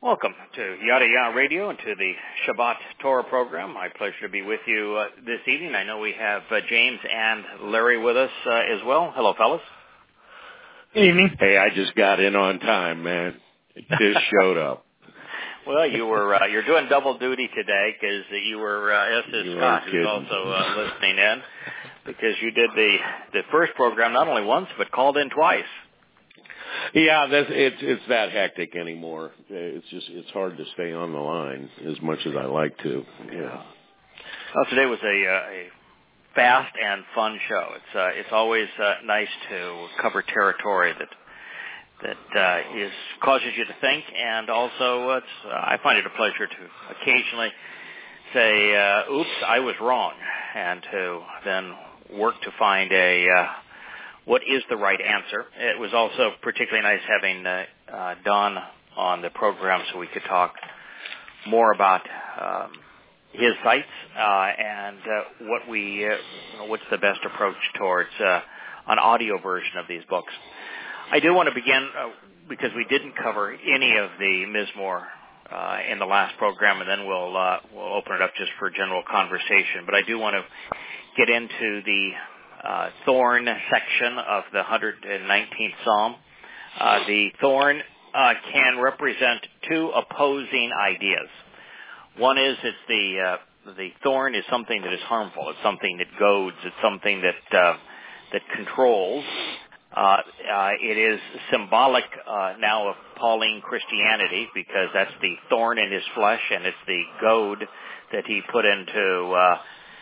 Welcome to Yada Yada Radio and to the Shabbat Torah program. My pleasure to be with you this evening. I know we have James and Larry with us as well. Hello, fellas. Good evening. Hey, I just got in on time, man. Just showed up. Well, you're doing double duty today because you were Scott, who's also listening in, because you did the first program not only once but called in twice. Yeah, it's that hectic anymore. It's hard to stay on the line as much as I like to. Yeah. Well, today was a fast and fun show. It's always nice to cover territory that causes you to think, and also I find it a pleasure to occasionally say, "Oops, I was wrong," and to then work to find what is the right answer. It was also particularly nice having Don on the program so we could talk more about his sites and what's the best approach towards an audio version of these books. I do want to begin because we didn't cover any of the Mizmor in the last program, and then we'll open it up just for general conversation. But I do want to get into the thorn section of the 119th Psalm. The thorn can represent two opposing ideas. One is the thorn is something that is harmful. It's something that goads. It's something that controls. It is symbolic now of Pauline Christianity because that's the thorn in his flesh, and it's the goad that he put into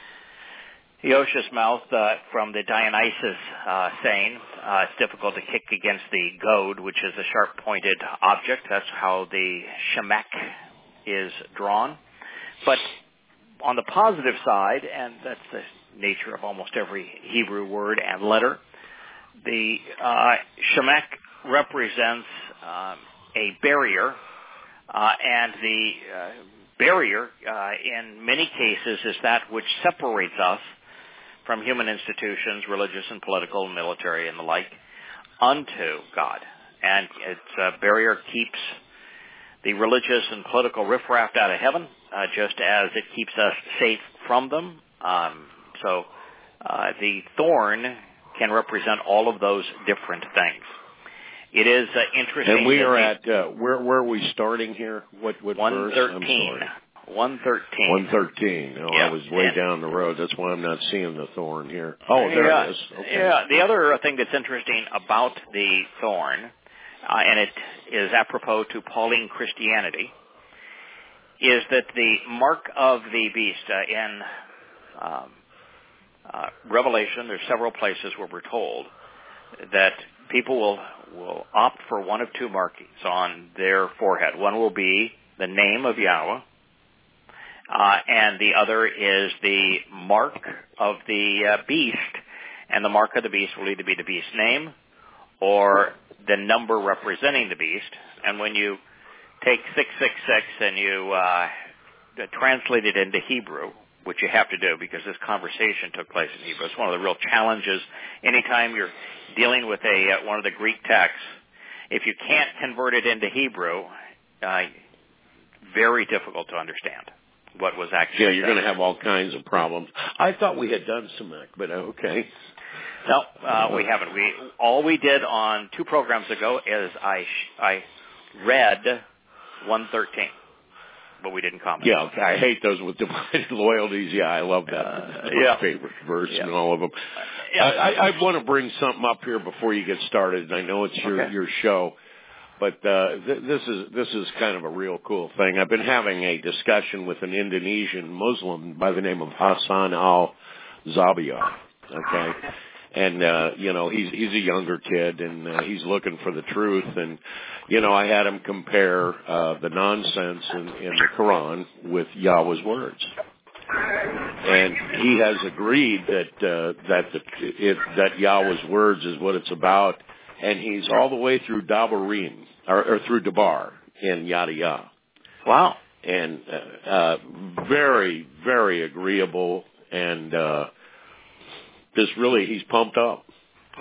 Yosha's mouth from the Dionysus saying, it's difficult to kick against the goad, which is a sharp-pointed object. That's how the shemek is drawn. But on the positive side, and that's the nature of almost every Hebrew word and letter, the shemek represents a barrier, and the barrier in many cases is that which separates us from human institutions, religious and political, military and the like, unto God. And its barrier keeps the religious and political riffraff out of heaven, just as it keeps us safe from them. So the thorn can represent all of those different things. It is interesting. And we are at, where are we starting here? What 113. verse? 113. 113. Oh, yeah. I was way down the road. That's why I'm not seeing the thorn here. Oh, there it is. Okay. Yeah. The other thing that's interesting about the thorn, and it is apropos to Pauline Christianity, is that the mark of the beast in Revelation, there's several places where we're told that people will opt for one of two markings on their forehead. One will be the name of Yahweh, and the other is the mark of the beast, and the mark of the beast will either be the beast's name or the number representing the beast. And when you take 666 and you translate it into Hebrew, which you have to do because this conversation took place in Hebrew, it's one of the real challenges anytime you're dealing with one of the Greek texts. If you can't convert it into Hebrew, very difficult to understand what was actually you're going to have all kinds of problems. I thought we had done some, but okay. No, we haven't. All we did on 2 programs ago is I read 113, but we didn't comment. Yeah, I hate those with divided loyalties. Yeah, I love that. My favorite verse in all of them. I want to bring something up here before you get started, and I know it's your show. But this is kind of a real cool thing. I've been having a discussion with an Indonesian Muslim by the name of Hassan al-Zabiar. Okay, and he's a younger kid, and he's looking for the truth. And I had him compare the nonsense in the Quran with Yahweh's words, and he has agreed that Yahweh's words is what it's about. And he's all the way through Dabarim, or through Dabar in Yada Yada. Wow. And very, very agreeable, and he's pumped up.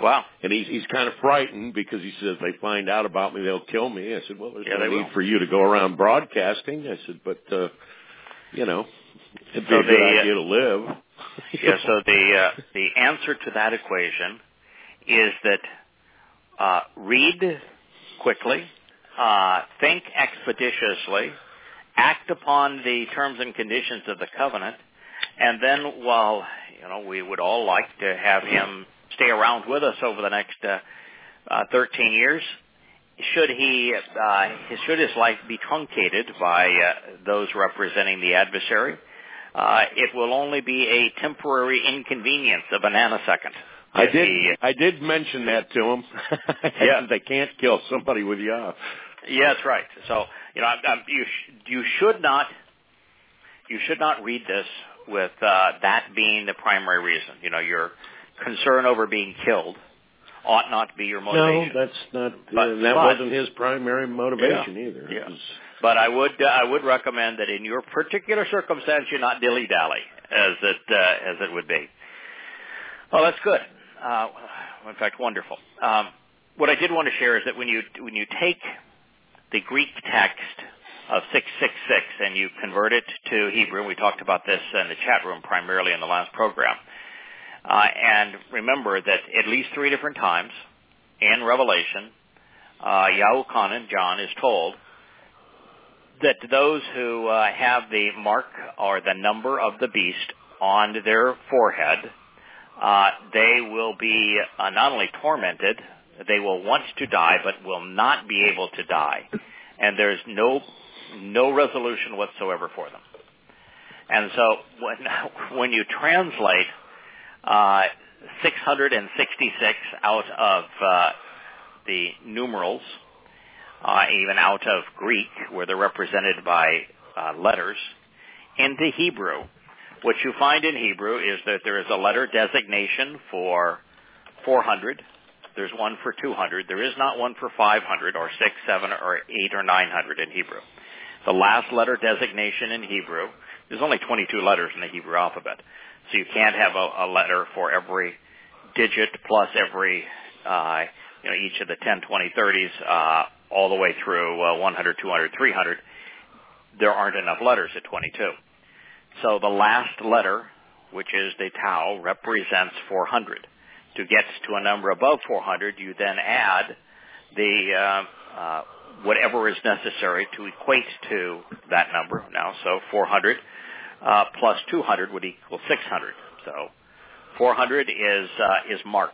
Wow. And he's kind of frightened because he says, if they find out about me, they'll kill me. I said, well, there's no need for you to go around broadcasting. I said, but, you know, it'd be a good idea to live. Yeah, so the answer to that equation is that read quickly, think expeditiously, act upon the terms and conditions of the covenant, and then while, you know, we would all like to have him stay around with us over the next 13 years, should his life be truncated by those representing the adversary, it will only be a temporary inconvenience of a nanosecond. I did mention that to him. Yeah, they can't kill somebody with Yah. Yeah, that's right. So, you know, you should not read this with that being the primary reason. You know, your concern over being killed ought not be your motivation. No, that's not. That wasn't his primary motivation either. Yeah. But I would recommend that in your particular circumstance, you not dilly-dally as it would be. Oh, that's good. In fact, wonderful. What I did want to share is that when you take the Greek text of 666 and you convert it to Hebrew, and we talked about this in the chat room primarily in the last program, and remember that at least 3 different times in Revelation, Yahuchanan, John, is told that those who have the mark or the number of the beast on their forehead, they will be not only tormented, they will want to die, but will not be able to die. And there's no resolution whatsoever for them. And so when you translate 666 out of the numerals, even out of Greek, where they're represented by letters, into Hebrew, what you find in Hebrew is that there is a letter designation for 400. There's one for 200. There is not one for 500 or 6, 7, or 8, or 900 in Hebrew. The last letter designation in Hebrew, there's only 22 letters in the Hebrew alphabet. So you can't have a letter for every digit plus every, each of the 10, 20, 30s, all the way through 100, 200, 300. There aren't enough letters at 22. So the last letter, which is the tau, represents 400. To get to a number above 400, you then add the whatever is necessary to equate to that number. Now, so 400 plus 200 would equal 600. So 400 is mark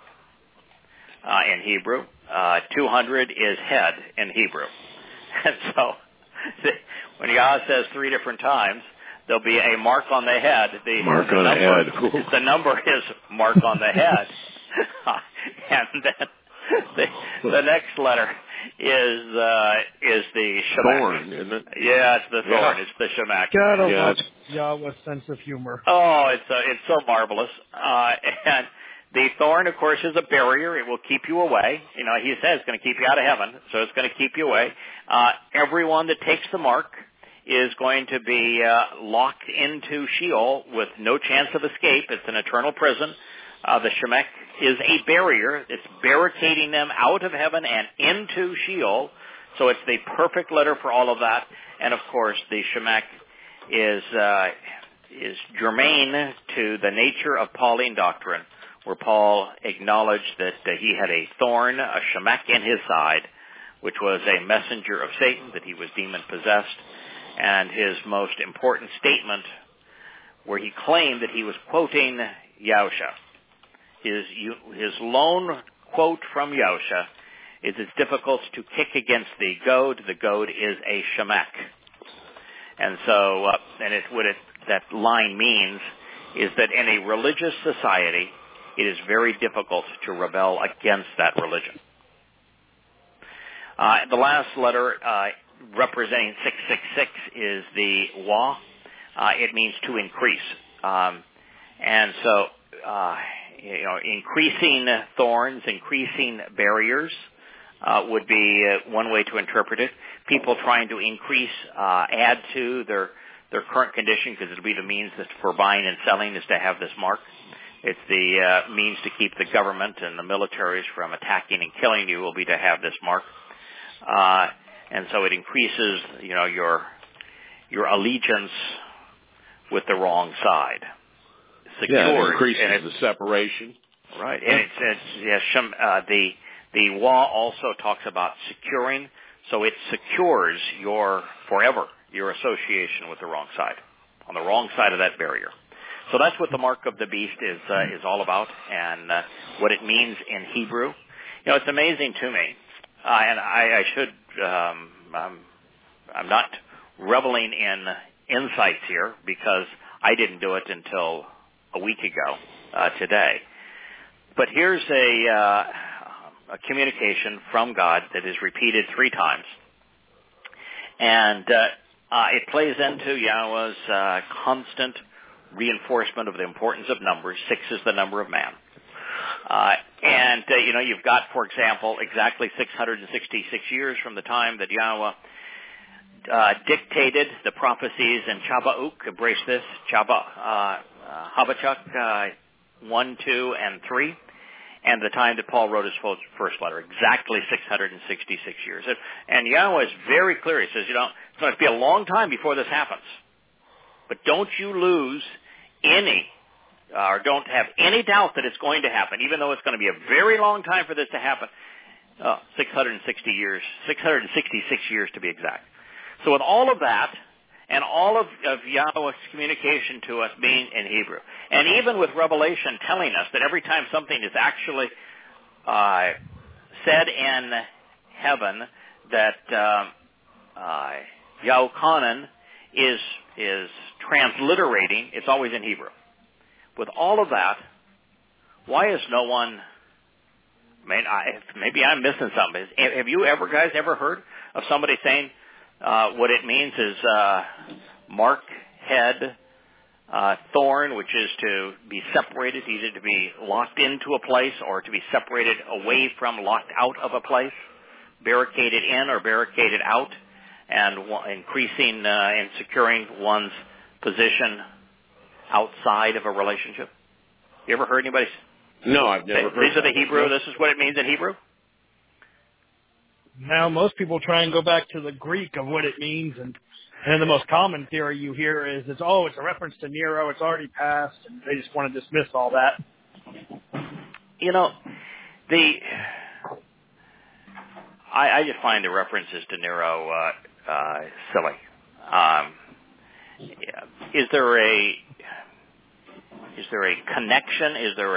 in Hebrew. 200 is head in Hebrew. And so when Yah says 3 different times, there'll be a mark on the head. Mark on the head. The number is mark on the head. And then the next letter is the shemak. Thorn, isn't it? Yeah, it's the thorn. Yeah. It's the shemak. God, I love Yahweh's sense of humor. Oh, it's so marvelous. And the thorn, of course, is a barrier. It will keep you away. You know, he says it's going to keep you out of heaven, so it's going to keep you away. Everyone that takes the mark is going to be locked into Sheol with no chance of escape. It's an eternal prison. The shemek is a barrier. It's barricading them out of heaven and into Sheol. So it's the perfect letter for all of that. And, of course, the shemek is germane to the nature of Pauline doctrine, where Paul acknowledged that he had a thorn, a shemek in his side, which was a messenger of Satan, that he was demon-possessed. And his most important statement, where he claimed that he was quoting Yahusha, his lone quote from Yahusha is, it's difficult to kick against the goad. The goad is a shemek. And so, what that line means is that in a religious society, it is very difficult to rebel against that religion. The last letter, representing 666, is the wa. It means to increase. And so, increasing thorns, increasing barriers would be one way to interpret it. People trying to increase, add to their current condition, because it'll be the means for buying and selling is to have this mark. It's the means to keep the government and the militaries from attacking and killing you will be to have this mark. And so it increases, your allegiance with the wrong side. It increases the separation. Right. And the law also talks about securing, so it secures your association with the wrong side, on the wrong side of that barrier. So that's what the mark of the beast is all about, and what it means in Hebrew. It's amazing to me, and I should. I'm not reveling in insights here because I didn't do it until a week ago today. But here's a communication from God that is repeated 3 times, and it plays into Yahweh's constant reinforcement of the importance of numbers. 6 is the number of man. And you've got, for example, exactly 666 years from the time that Yahweh dictated the prophecies in Chabauk, embrace this, Habakkuk 1, 2, and 3, and the time that Paul wrote his first letter, exactly 666 years. And Yahweh is very clear. He says, it's going to be a long time before this happens. But don't you lose or don't have any doubt that it's going to happen, even though it's going to be a very long time for this to happen. 666 years to be exact. So with all of that, and all of Yahweh's communication to us being in Hebrew, and even with Revelation telling us that every time something is actually said in heaven, that Yahuchanan is transliterating, it's always in Hebrew. With all of that, why is no one, maybe I'm missing something. Have you guys ever heard of somebody saying what it means is mark, head, thorn, which is to be separated, either to be locked into a place or to be separated away from, locked out of a place, barricaded in or barricaded out, and increasing and securing one's position outside of a relationship? You ever heard anybody? No, I've never heard. These are the Hebrew. This is what it means in Hebrew. Now most people try and go back to the Greek of what it means, and the most common theory you hear is it's a reference to Nero. It's already passed, and they just want to dismiss all that. I just find the references to Nero silly. Is there a connection? Is there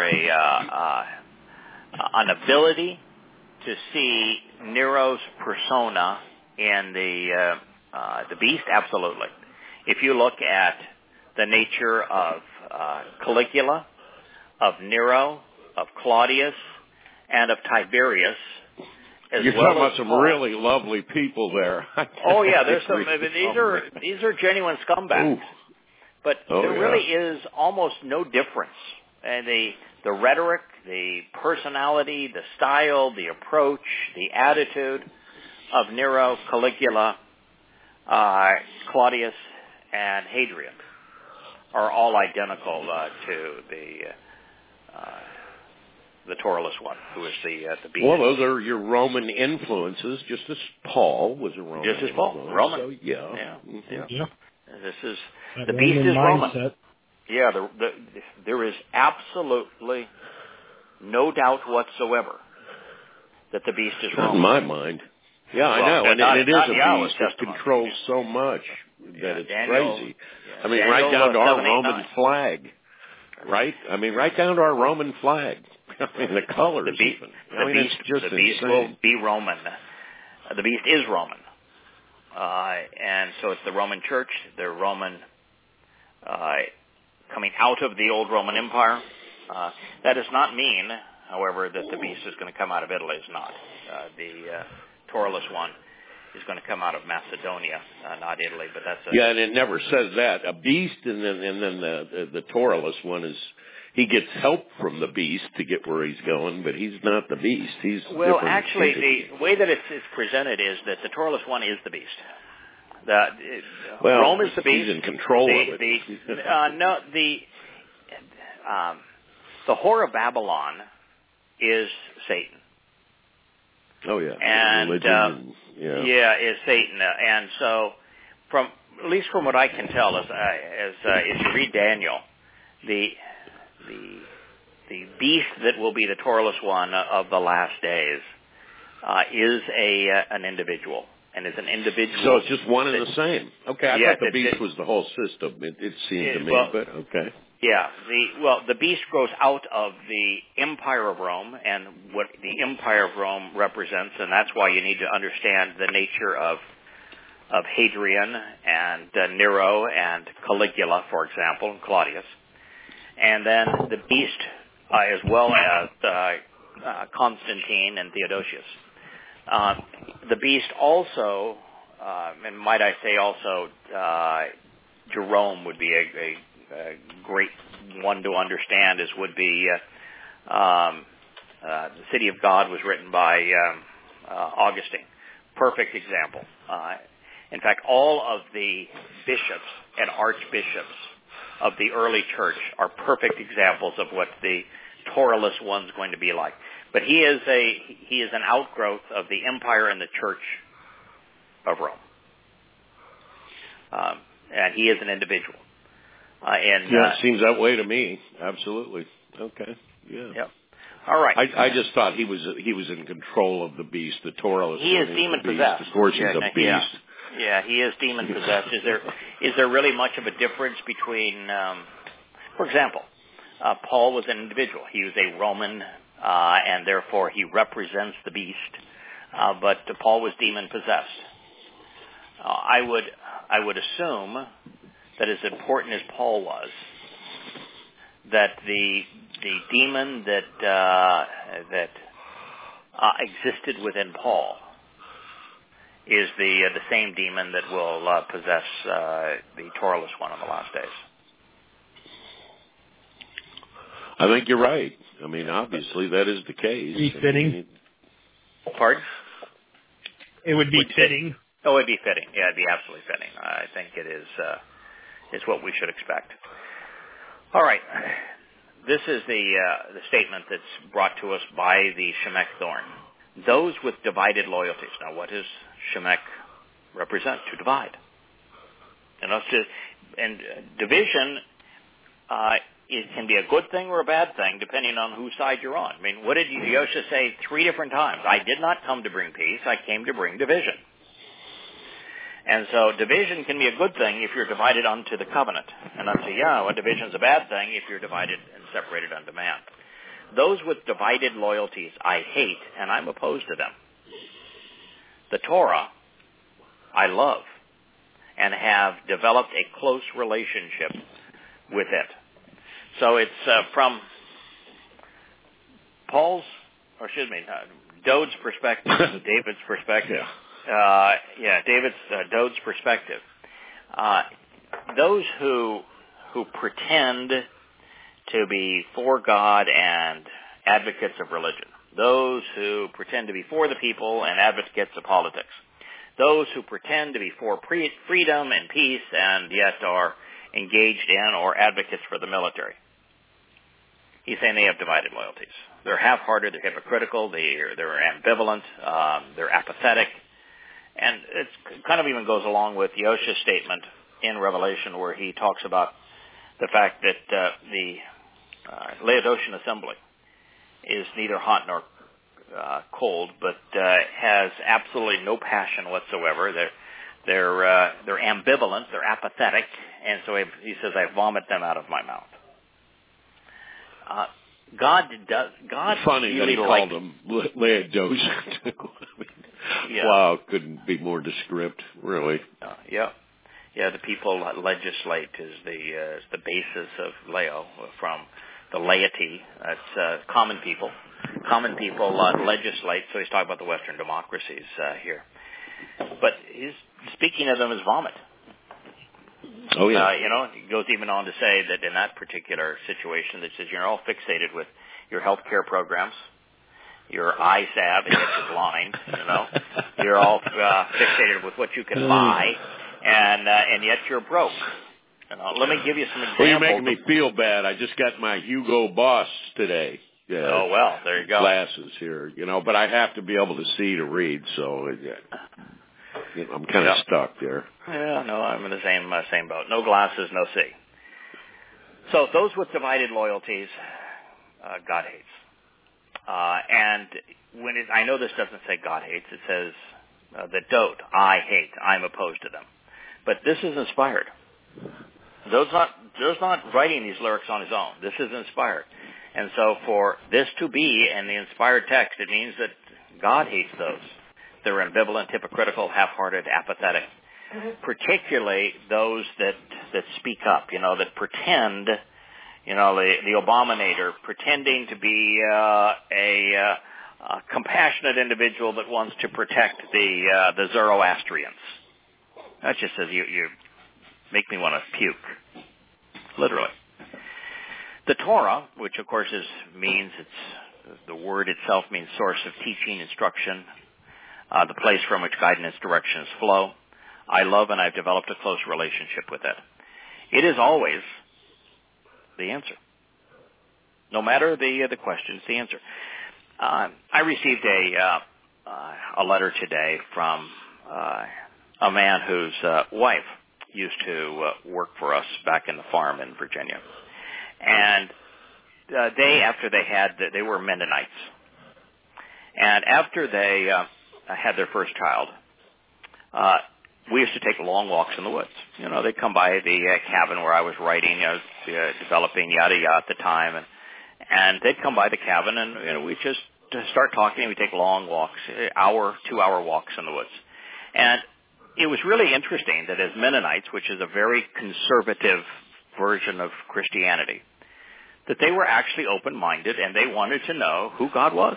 an ability to see Nero's persona in the beast? Absolutely. If you look at the nature of Caligula, of Nero, of Claudius, and of Tiberius, you're talking about some really lovely people there. Oh yeah, there's some. These are genuine scumbags. Ooh. But there really is almost no difference. And the rhetoric, the personality, the style, the approach, the attitude of Nero, Caligula, Claudius, and Hadrian are all identical to the Taurolus one, who is the beast. Well, those are your Roman influences, just as Paul was a Roman. Just as Paul, Roman. So, yeah. This is the beast is Roman. Mindset. Yeah, there is absolutely no doubt whatsoever that the beast is Roman. Not in my mind. Yeah, I know, and it is a beast that controls so much that it's crazy. I mean, right down to our Roman flag. Right? I mean, right down to our Roman flag. I mean, the colors. The beast, it's just the beast will be Roman. The beast is Roman. And so it's the Roman Church, the Roman coming out of the old Roman Empire. That does not mean, however, that the beast is going to come out of Italy. It's not. The Taurolus one is going to come out of Macedonia, not Italy, but that's yeah, and it never says that. A beast, and then the Taurolus one is, he gets help from the beast to get where he's going, but he's not the beast. He's actually, the way that it's presented is that the Taurolus one is the beast. Rome is the beast. He's in control of it. The whore of Babylon is Satan. Oh yeah, and religion. Is Satan. And so, at least from what I can tell, as you read Daniel, the beast that will be the Toraless one of the last days is an individual, and is an individual. So it's just one and the same. Okay, I thought the beast was the whole system. It seemed to me, but okay. Yeah, the beast grows out of the Empire of Rome and what the Empire of Rome represents, and that's why you need to understand the nature of Hadrian and Nero and Caligula, for example, and Claudius, and then the beast as well as Constantine and Theodosius. The beast also, and might I say also, Jerome would be a great one to understand, as would be the City of God was written by Augustine. Perfect example. In fact, all of the bishops and archbishops of the early church are perfect examples of what the Toraless one's going to be like. But he is an outgrowth of the empire and the church of Rome. And he is an individual. It seems that way to me. Absolutely. Okay. Yeah. Yep. All right. I just thought he was in control of the beast, the Toraless. He is demon possessed. Of course, he's a beast. Yeah, he is demon possessed. Is there really much of a difference between, for example, Paul was an individual. He was a Roman, and therefore he represents the beast. But Paul was demon possessed. I would assume that as important as Paul was, that the demon that existed within Paul is the same demon that will possess the Toraless one on the last days. I think you're right. I mean, obviously that is the case. Be fitting. Pardon? It would be fitting. Oh, it'd be fitting. Yeah, it'd be absolutely fitting. I think it is. It's what we should expect. All right. This is the statement that's brought to us by the Shemek thorn. Those with divided loyalties. Now, what does Shemek represent? To divide. And division, it can be a good thing or a bad thing, depending on whose side you're on. I mean, what did Yosha say 3 different times? I did not come to bring peace. I came to bring division. And so division can be a good thing if you're divided unto the covenant. And unto Yahweh, division's a bad thing if you're divided and separated unto man. Those with divided loyalties I hate, and I'm opposed to them. The Torah I love and have developed a close relationship with it. So it's from Dode's perspective, David's perspective. Dode's perspective. Those who pretend to be for God and advocates of religion, those who pretend to be for the people and advocates of politics, those who pretend to be for freedom and peace and yet are engaged in or advocates for the military. He's saying they have divided loyalties. They're half-hearted, they're hypocritical, they're ambivalent, they're apathetic. And it kind of even goes along with Yosha's statement in Revelation where he talks about the fact that the Laodicean assembly is neither hot nor cold, but has absolutely no passion whatsoever. They're ambivalent, they're apathetic, and so he says, I vomit them out of my mouth. God funny really that he called them Laodicean. Wow, couldn't be more descript, really. The people legislate is the basis of Leo, from the laity. That's common people. Common people legislate, so he's talking about the Western democracies here. But he's speaking of them as vomit. Oh, yeah. He goes even on to say that in that particular situation, that says you're all fixated with your health care programs, your eye salve, and you're blind, You're all fixated with what you can buy, and yet you're broke. Let me give you some examples. Well, you're making me feel bad. I just got my Hugo Boss today. Oh, well, there you go. Glasses here, but I have to be able to see to read, so I'm kind of stuck there. Yeah, no, I'm in the same boat. No glasses, no see. So those with divided loyalties, God hates. And I know this doesn't say God hates. It says that dote, I hate, I'm opposed to them. But this is inspired. Joe's not writing these lyrics on his own. This is inspired. And so for this to be in the inspired text, it means that God hates those. They're ambivalent, hypocritical, half-hearted, apathetic. Particularly those that speak up, that pretend, the Obaminator, pretending to be a compassionate individual that wants to protect the Zoroastrians. That just says you make me want to puke, literally. The Torah, which of course means the word itself means source of teaching, instruction, the place from which guidance directions flow. I love and I've developed a close relationship with it. It is always the answer. No matter the question, it's the answer. I received a letter today from a man whose wife used to work for us back in the farm in Virginia. And they were Mennonites. And after they had their first child, we used to take long walks in the woods. They'd come by the cabin where I was writing, developing yada yada at the time, and they'd come by the cabin, and we'd just start talking, and we'd take long walks, 2-hour walks in the woods. And it was really interesting that as Mennonites, which is a very conservative version of Christianity, that they were actually open-minded and they wanted to know who God was.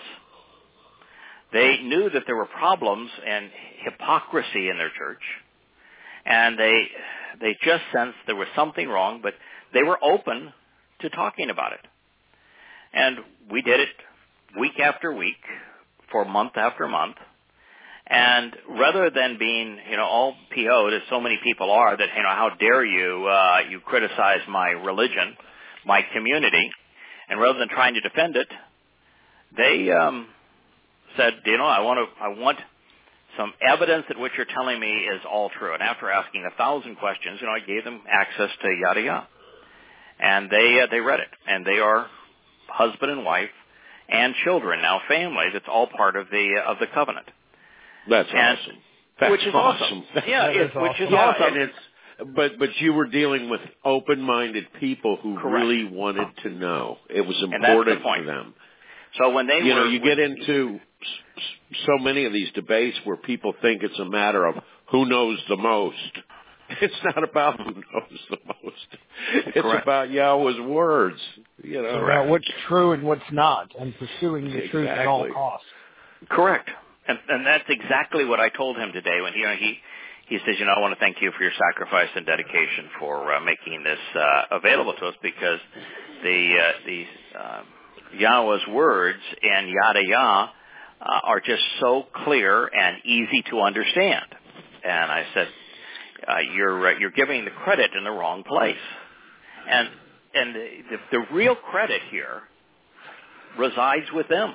They knew that there were problems and hypocrisy in their church, and they just sensed there was something wrong, but they were open to talking about it. And we did it week after week for month after month. And rather than being, all PO'd, as so many people are, that, how dare you criticize my religion, my community, and rather than trying to defend it, they said, I want some evidence that what you're telling me is all true. And after asking 1,000 questions, I gave them access to yada yada, and they read it, and they are husband and wife and children, now family. That's all part of the covenant. That's awesome. Which is awesome. Yeah, which is awesome. And but you were dealing with open-minded people who really wanted to know. It was important for them. So when they you get into so many of these debates where people think it's a matter of who knows the most. It's not about who knows the most. It's about Yahweh's words. About what's true and what's not, and pursuing the truth at all costs. Correct. And that's exactly what I told him today when he says, I want to thank you for your sacrifice and dedication for making this available to us, because the Yahweh's words and yada yada are just so clear and easy to understand. And I said, you're giving the credit in the wrong place. And the real credit here resides with them.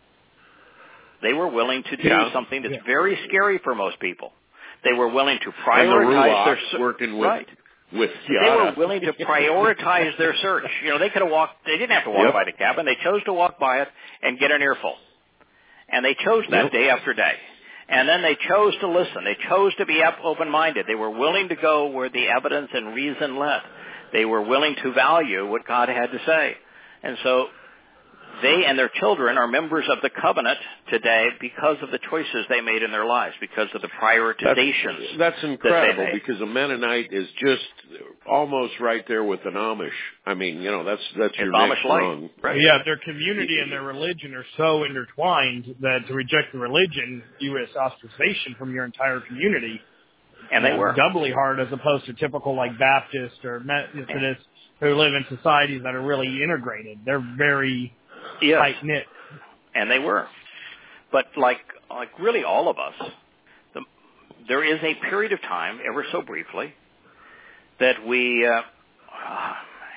They were willing to do something that's very scary for most people. They were willing to prioritize their working with They were willing to prioritize their search. They could have walked. They didn't have to walk by the cabin. They chose to walk by it and get an earful. And they chose that day after day. And then they chose to listen. They chose to be open-minded. They were willing to go where the evidence and reason led. They were willing to value what God had to say. And so they and their children are members of the covenant today because of the choices they made in their lives, because of the prioritizations. That's incredible, because a Mennonite is just almost right there with an Amish. I mean, that's your next rung. Right. Yeah, their community and their religion are so intertwined that to reject the religion, you as ostracization from your entire community. And they were doubly hard as opposed to typical like Baptist or Methodists who live in societies that are really integrated. They're very tight-knit. And they were. But like really all of us, there is a period of time, ever so briefly, that we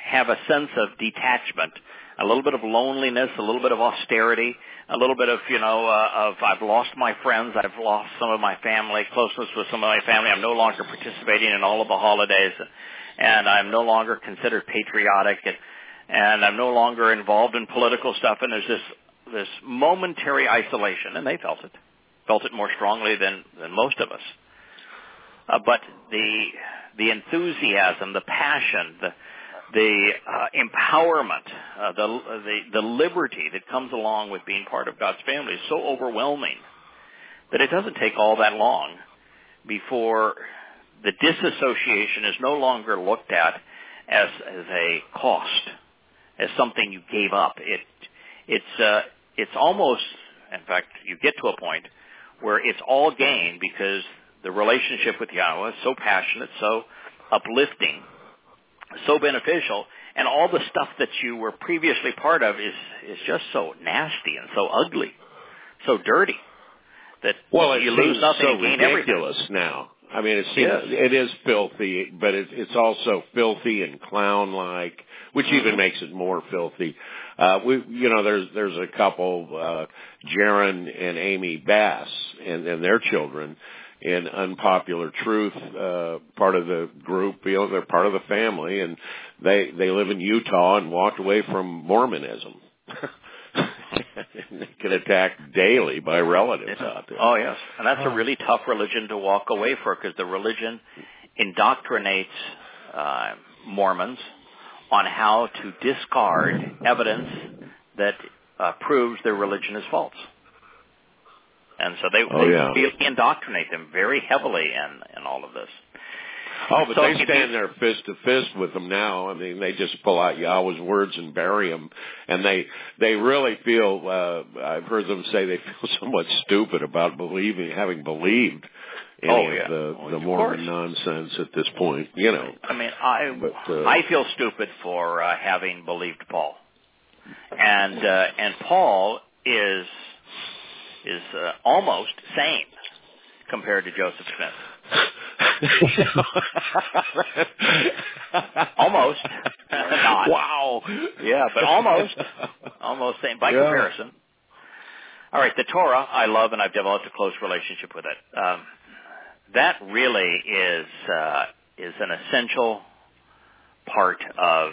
have a sense of detachment, a little bit of loneliness, a little bit of austerity, a little bit of, I've lost my friends, I've lost some of my family, closeness with some of my family. I'm no longer participating in all of the holidays, and I'm no longer considered patriotic, and I'm no longer involved in political stuff, and there's this momentary isolation, and they felt it more strongly than most of us. But the enthusiasm, the passion, the empowerment, the liberty that comes along with being part of God's family is so overwhelming that it doesn't take all that long before the disassociation is no longer looked at as a cost, as something you gave up. It's almost, in fact, you get to a point where it's all gain because the relationship with Yahweh is so passionate, so uplifting, so beneficial, and all the stuff that you were previously part of is just so nasty and so ugly, so dirty, that you lose nothing so and gain ridiculous everything. Now. I mean, it is filthy, but it's also filthy and clown-like, which even makes it more filthy. There's a couple, Jaron and Amy Bass and their children in Unpopular Truth, part of the group, they're part of the family, and they live in Utah and walked away from Mormonism. They get attacked daily by relatives out there. Oh, yes. And that's a really tough religion to walk away for because the religion indoctrinates Mormons on how to discard evidence that proves their religion is false. And so they indoctrinate them very heavily in all of this. Oh, but they stand there fist to fist with them now. I mean, they just pull out Yahweh's words and bury them. And they really feel, I've heard them say they feel somewhat stupid about having believed any of the Mormon nonsense at this point, I mean, I feel stupid for having believed Paul. And Paul is almost sane compared to Joseph Smith. Almost. Not. Wow. Yeah, but almost same by comparison. All right, the Torah I love, and I've developed a close relationship with it. That really is an essential part of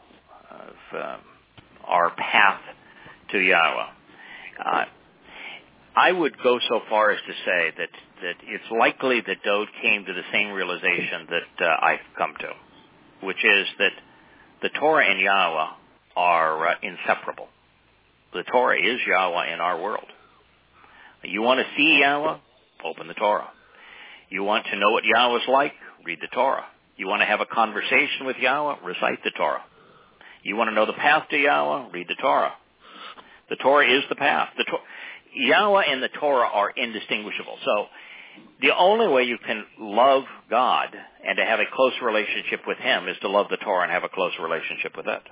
our path to Yahweh. I would go so far as to say that it's likely that Dode came to the same realization that I've come to, which is that the Torah and Yahweh are inseparable. The Torah is Yahweh in our world. You want to see Yahweh? Open the Torah. You want to know what Yahweh's like? Read the Torah. You want to have a conversation with Yahweh? Recite the Torah. You want to know the path to Yahweh? Read the Torah. The Torah is the path. Yahweh and the Torah are indistinguishable. So the only way you can love God and to have a close relationship with Him is to love the Torah and have a close relationship with it.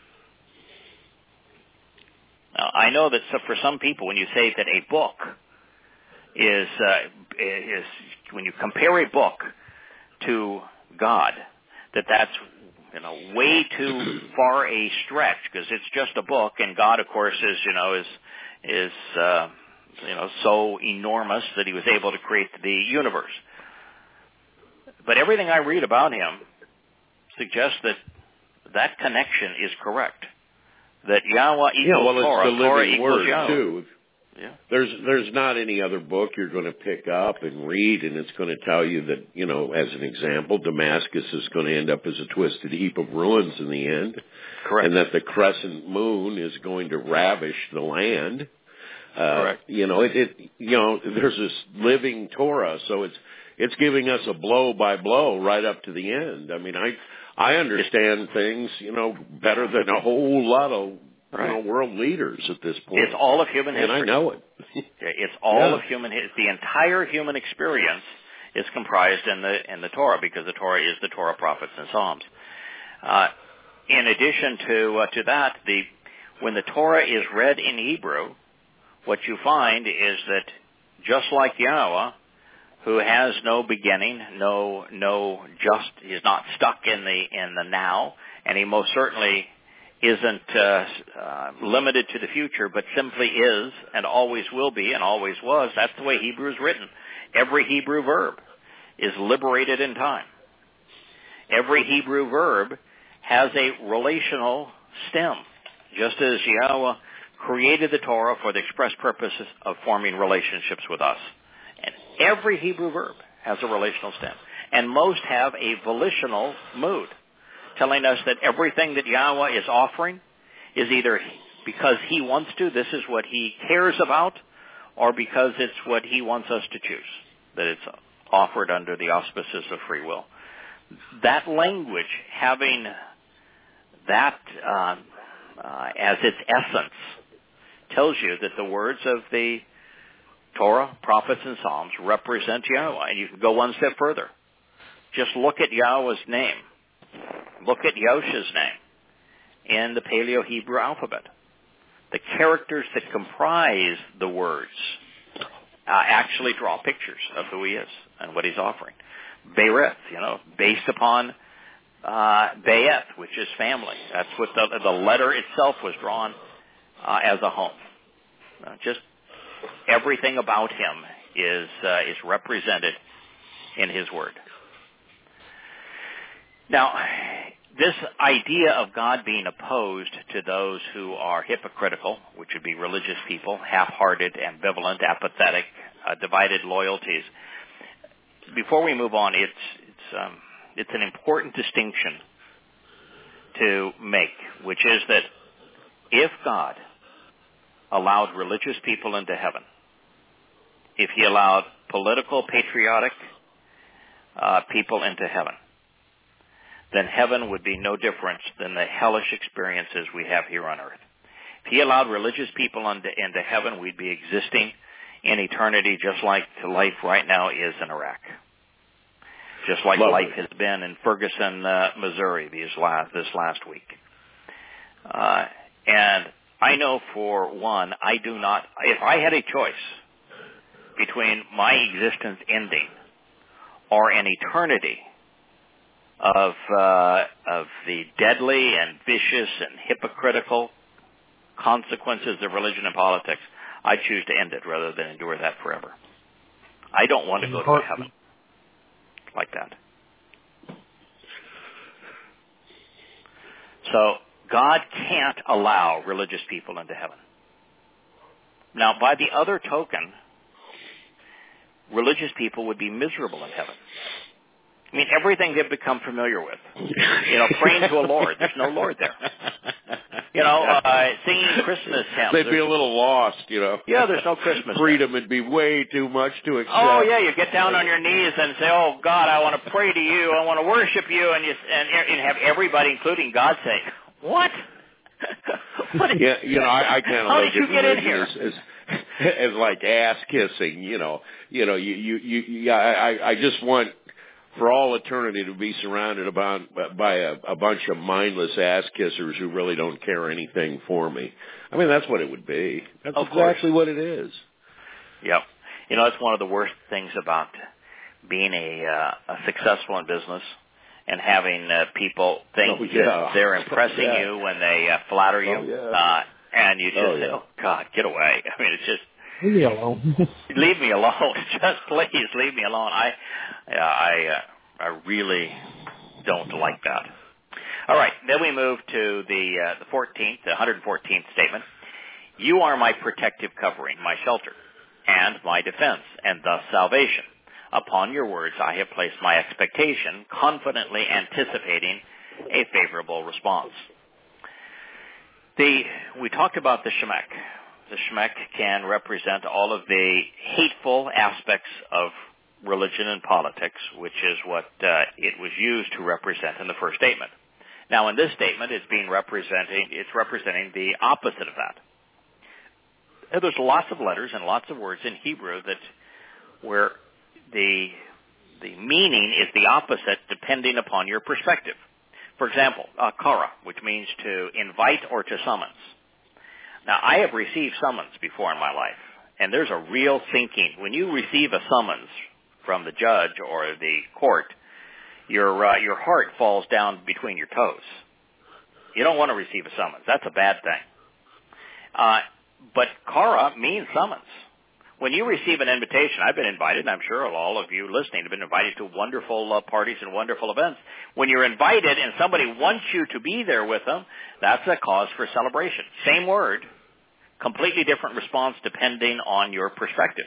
Now, I know that for some people, when you say that a book is when you compare a book to God, that's way too far a stretch because it's just a book, and God, of course, is so enormous that He was able to create the universe. But everything I read about Him suggests that connection is correct. That Yahweh equals Torah, it's the Torah living equals word Yahweh. Too. Yeah. There's not any other book you're going to pick up and read, and it's going to tell you that, as an example, Damascus is going to end up as a twisted heap of ruins in the end. Correct. And that the crescent moon is going to ravish the land. Correct. There's this living Torah, so it's giving us a blow by blow right up to the end. I mean, I understand things, better than a whole lot of world leaders at this point. It's all of human history. And I know it. It's all of human history. The entire human experience is comprised in the Torah because the Torah is the Torah, prophets, and Psalms. In addition to that, when the Torah is read in Hebrew, what you find is that just like Yahweh, who has no beginning, he's not stuck in the now, and he most certainly isn't limited to the future, but simply is and always will be and always was. That's the way Hebrew is written. Every Hebrew verb is liberated in time. Every Hebrew verb has a relational stem, just as Yahweh created the Torah for the express purposes of forming relationships with us. And every Hebrew verb has a relational stem. And most have a volitional mood, telling us that everything that Yahweh is offering is either because he wants to, this is what he cares about, or because it's what he wants us to choose, that it's offered under the auspices of free will. That language, having that as its essence, tells you that the words of the Torah, prophets, and Psalms represent Yahweh. And you can go one step further. Just look at Yahweh's name. Look at Yosha's name in the Paleo-Hebrew alphabet. The characters that comprise the words actually draw pictures of who he is and what he's offering. Bereth, based upon Bayeth, which is family. That's what the letter itself was drawn as a home. Just everything about him is represented in his word. Now, this idea of God being opposed to those who are hypocritical, which would be religious people, half-hearted, ambivalent, apathetic, divided loyalties. Before we move on, it's an important distinction to make, which is that if God allowed religious people into heaven, if he allowed political, patriotic people into heaven, then heaven would be no different than the hellish experiences we have here on earth. If he allowed religious people into heaven, we'd be existing in eternity just like life right now is in Iraq. Just like life has been in Ferguson, Missouri this last week. And I know for one, if I had a choice between my existence ending or an eternity of the deadly and vicious and hypocritical consequences of religion and politics, I choose to end it rather than endure that forever. I don't want to go to heaven like that. So God can't allow religious people into heaven. Now, by the other token, religious people would be miserable in heaven. I mean, everything they've become familiar with. Praying to a Lord. There's no Lord there. Singing Christmas hymns. They'd be a little lost, Yeah, there's no Christmas. Freedom would be way too much to accept. Oh, yeah, you get down on your knees and say, oh, God, I want to pray to you. I want to worship you. And have everybody, including God, say, what? Yeah, I kind of how did you get in here? As like ass kissing, I just want for all eternity to be surrounded by a bunch of mindless ass kissers who really don't care anything for me. I mean, that's what it would be. That's exactly what it is. Yep. It's one of the worst things about being a successful in business and having people think that they're impressing you when they flatter you. And you just say, oh, God, get away. I mean, it's just... Leave me alone. Leave me alone. Just please leave me alone. I really don't like that. All right. Then we move to the 114th statement. You are my protective covering, my shelter, and my defense, and thus salvation. Upon your words I have placed my expectation, confidently anticipating a favorable response. We talked about the Shemek. The Shemek can represent all of the hateful aspects of religion and politics, which is what it was used to represent in the first statement. Now, in this statement, it's representing the opposite of that. And there's lots of letters and lots of words in Hebrew where the meaning is the opposite depending upon your perspective. For example, kara, which means to invite or to summons. Now, I have received summons before in my life, and there's a real thinking. When you receive a summons from the judge or the court, your heart falls down between your toes. You don't want to receive a summons. That's a bad thing. But kara means summons. When you receive an invitation, I've been invited, and I'm sure all of you listening have been invited to wonderful parties and wonderful events. When you're invited and somebody wants you to be there with them, that's a cause for celebration. Same word, completely different response depending on your perspective.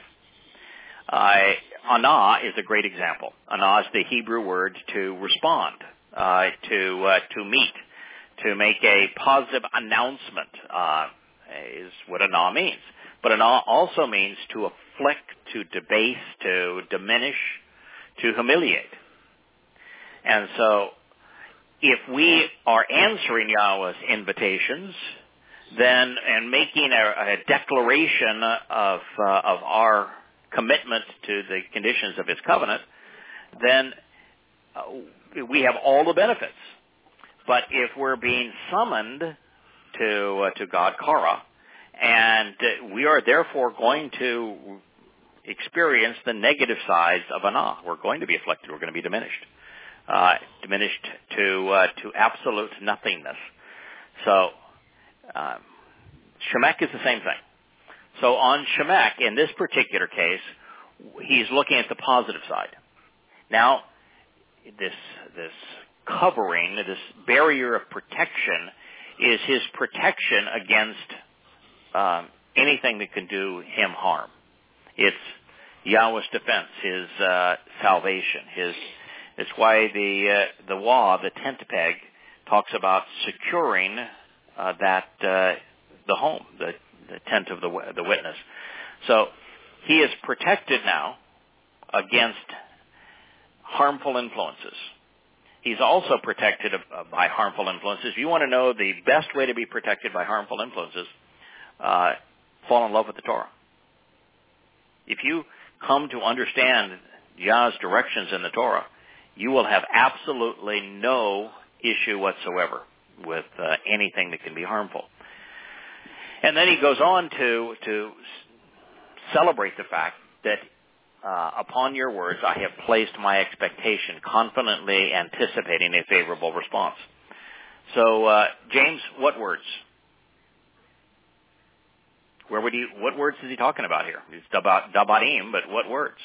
Ana is a great example. Ana is the Hebrew word to respond, to meet, to make a positive announcement, is what ana means. But ana also means to afflict, to debase, to diminish, to humiliate. And so, if we are answering Yahweh's invitations, then and making a declaration of our commitment to the conditions of His covenant, then we have all the benefits. But if we're being summoned to God, kara, and we are therefore going to experience the negative sides of ana. We're going to be afflicted. We're going to be diminished, diminished to absolute nothingness. So Shemek is the same thing. So on Shemek, in this particular case, he's looking at the positive side. Now, this covering, this barrier of protection, is his protection against anything that can do him harm. It's Yahweh's defense, His salvation. It's why the tent peg, talks about securing the home, the tent of the witness. So he is protected now against harmful influences. He's also protected by harmful influences. If you want to know the best way to be protected by harmful influences, fall in love with the Torah. If you come to understand Yah's directions in the Torah, you will have absolutely no issue whatsoever with anything that can be harmful. And then he goes on to celebrate the fact that upon your words I have placed my expectation, confidently anticipating a favorable response. So, James, what words? What words is he talking about here? It's dabarim, but what words?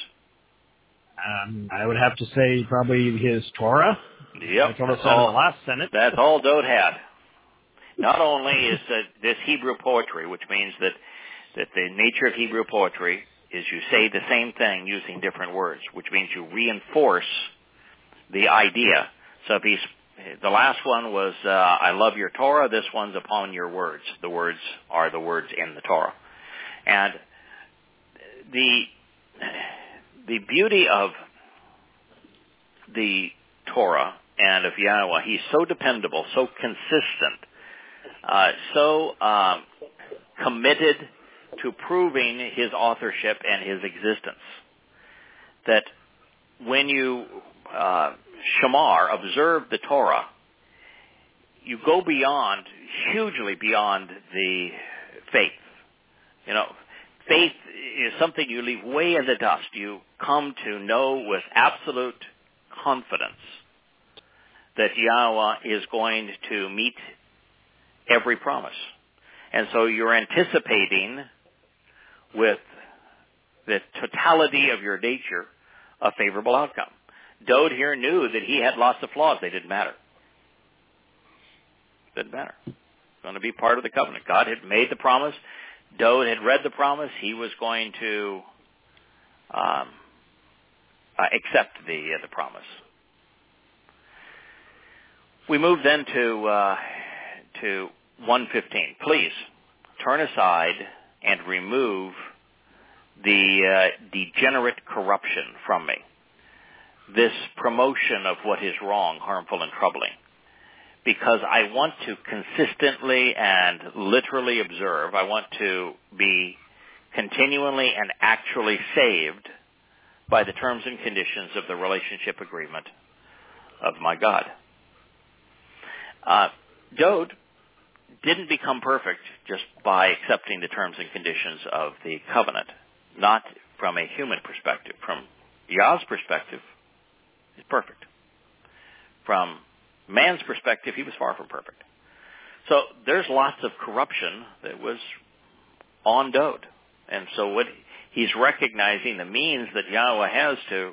I would have to say probably his Torah. Yep. That's what I said in the last sentence. That's all Dode had. Not only is this Hebrew poetry, which means that the nature of Hebrew poetry is you say the same thing using different words, which means you reinforce the idea. So if the last one was, I love your Torah. This one's upon your words. The words are the words in the Torah. And the beauty of the Torah and of Yahweh, he's so dependable, so consistent, so committed to proving his authorship and his existence, that when you observe the Torah, you go hugely beyond the faith. You know, faith is something you leave way in the dust. You come to know with absolute confidence that Yahweh is going to meet every promise. And so you're anticipating with the totality of your nature a favorable outcome. Dode here knew that he had lots of flaws. They didn't matter. Didn't matter. Going to be part of the covenant. God had made the promise. Dode had read the promise. He was going to accept the promise. We move then to 115. Please turn aside and remove the degenerate corruption from me. This promotion of what is wrong, harmful, and troubling. Because I want to consistently and literally observe, I want to be continually and actually saved by the terms and conditions of the relationship agreement of my God. Dode didn't become perfect just by accepting the terms and conditions of the covenant, not from a human perspective, from Yah's perspective, is perfect. From man's perspective, he was far from perfect. So there's lots of corruption that was on Dowd. And so what he's recognizing the means that Yahweh has to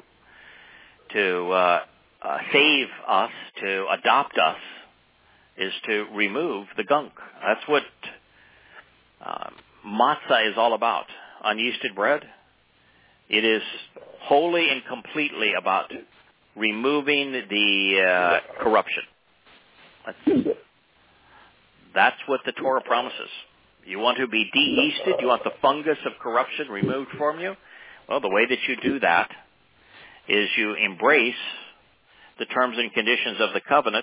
save us, to adopt us, is to remove the gunk. That's what matzah is all about. Unyeasted bread, it is wholly and completely about removing the corruption. That's what the Torah promises. You want to be de-yeasted? You want the fungus of corruption removed from you? Well, the way that you do that is you embrace the terms and conditions of the covenant,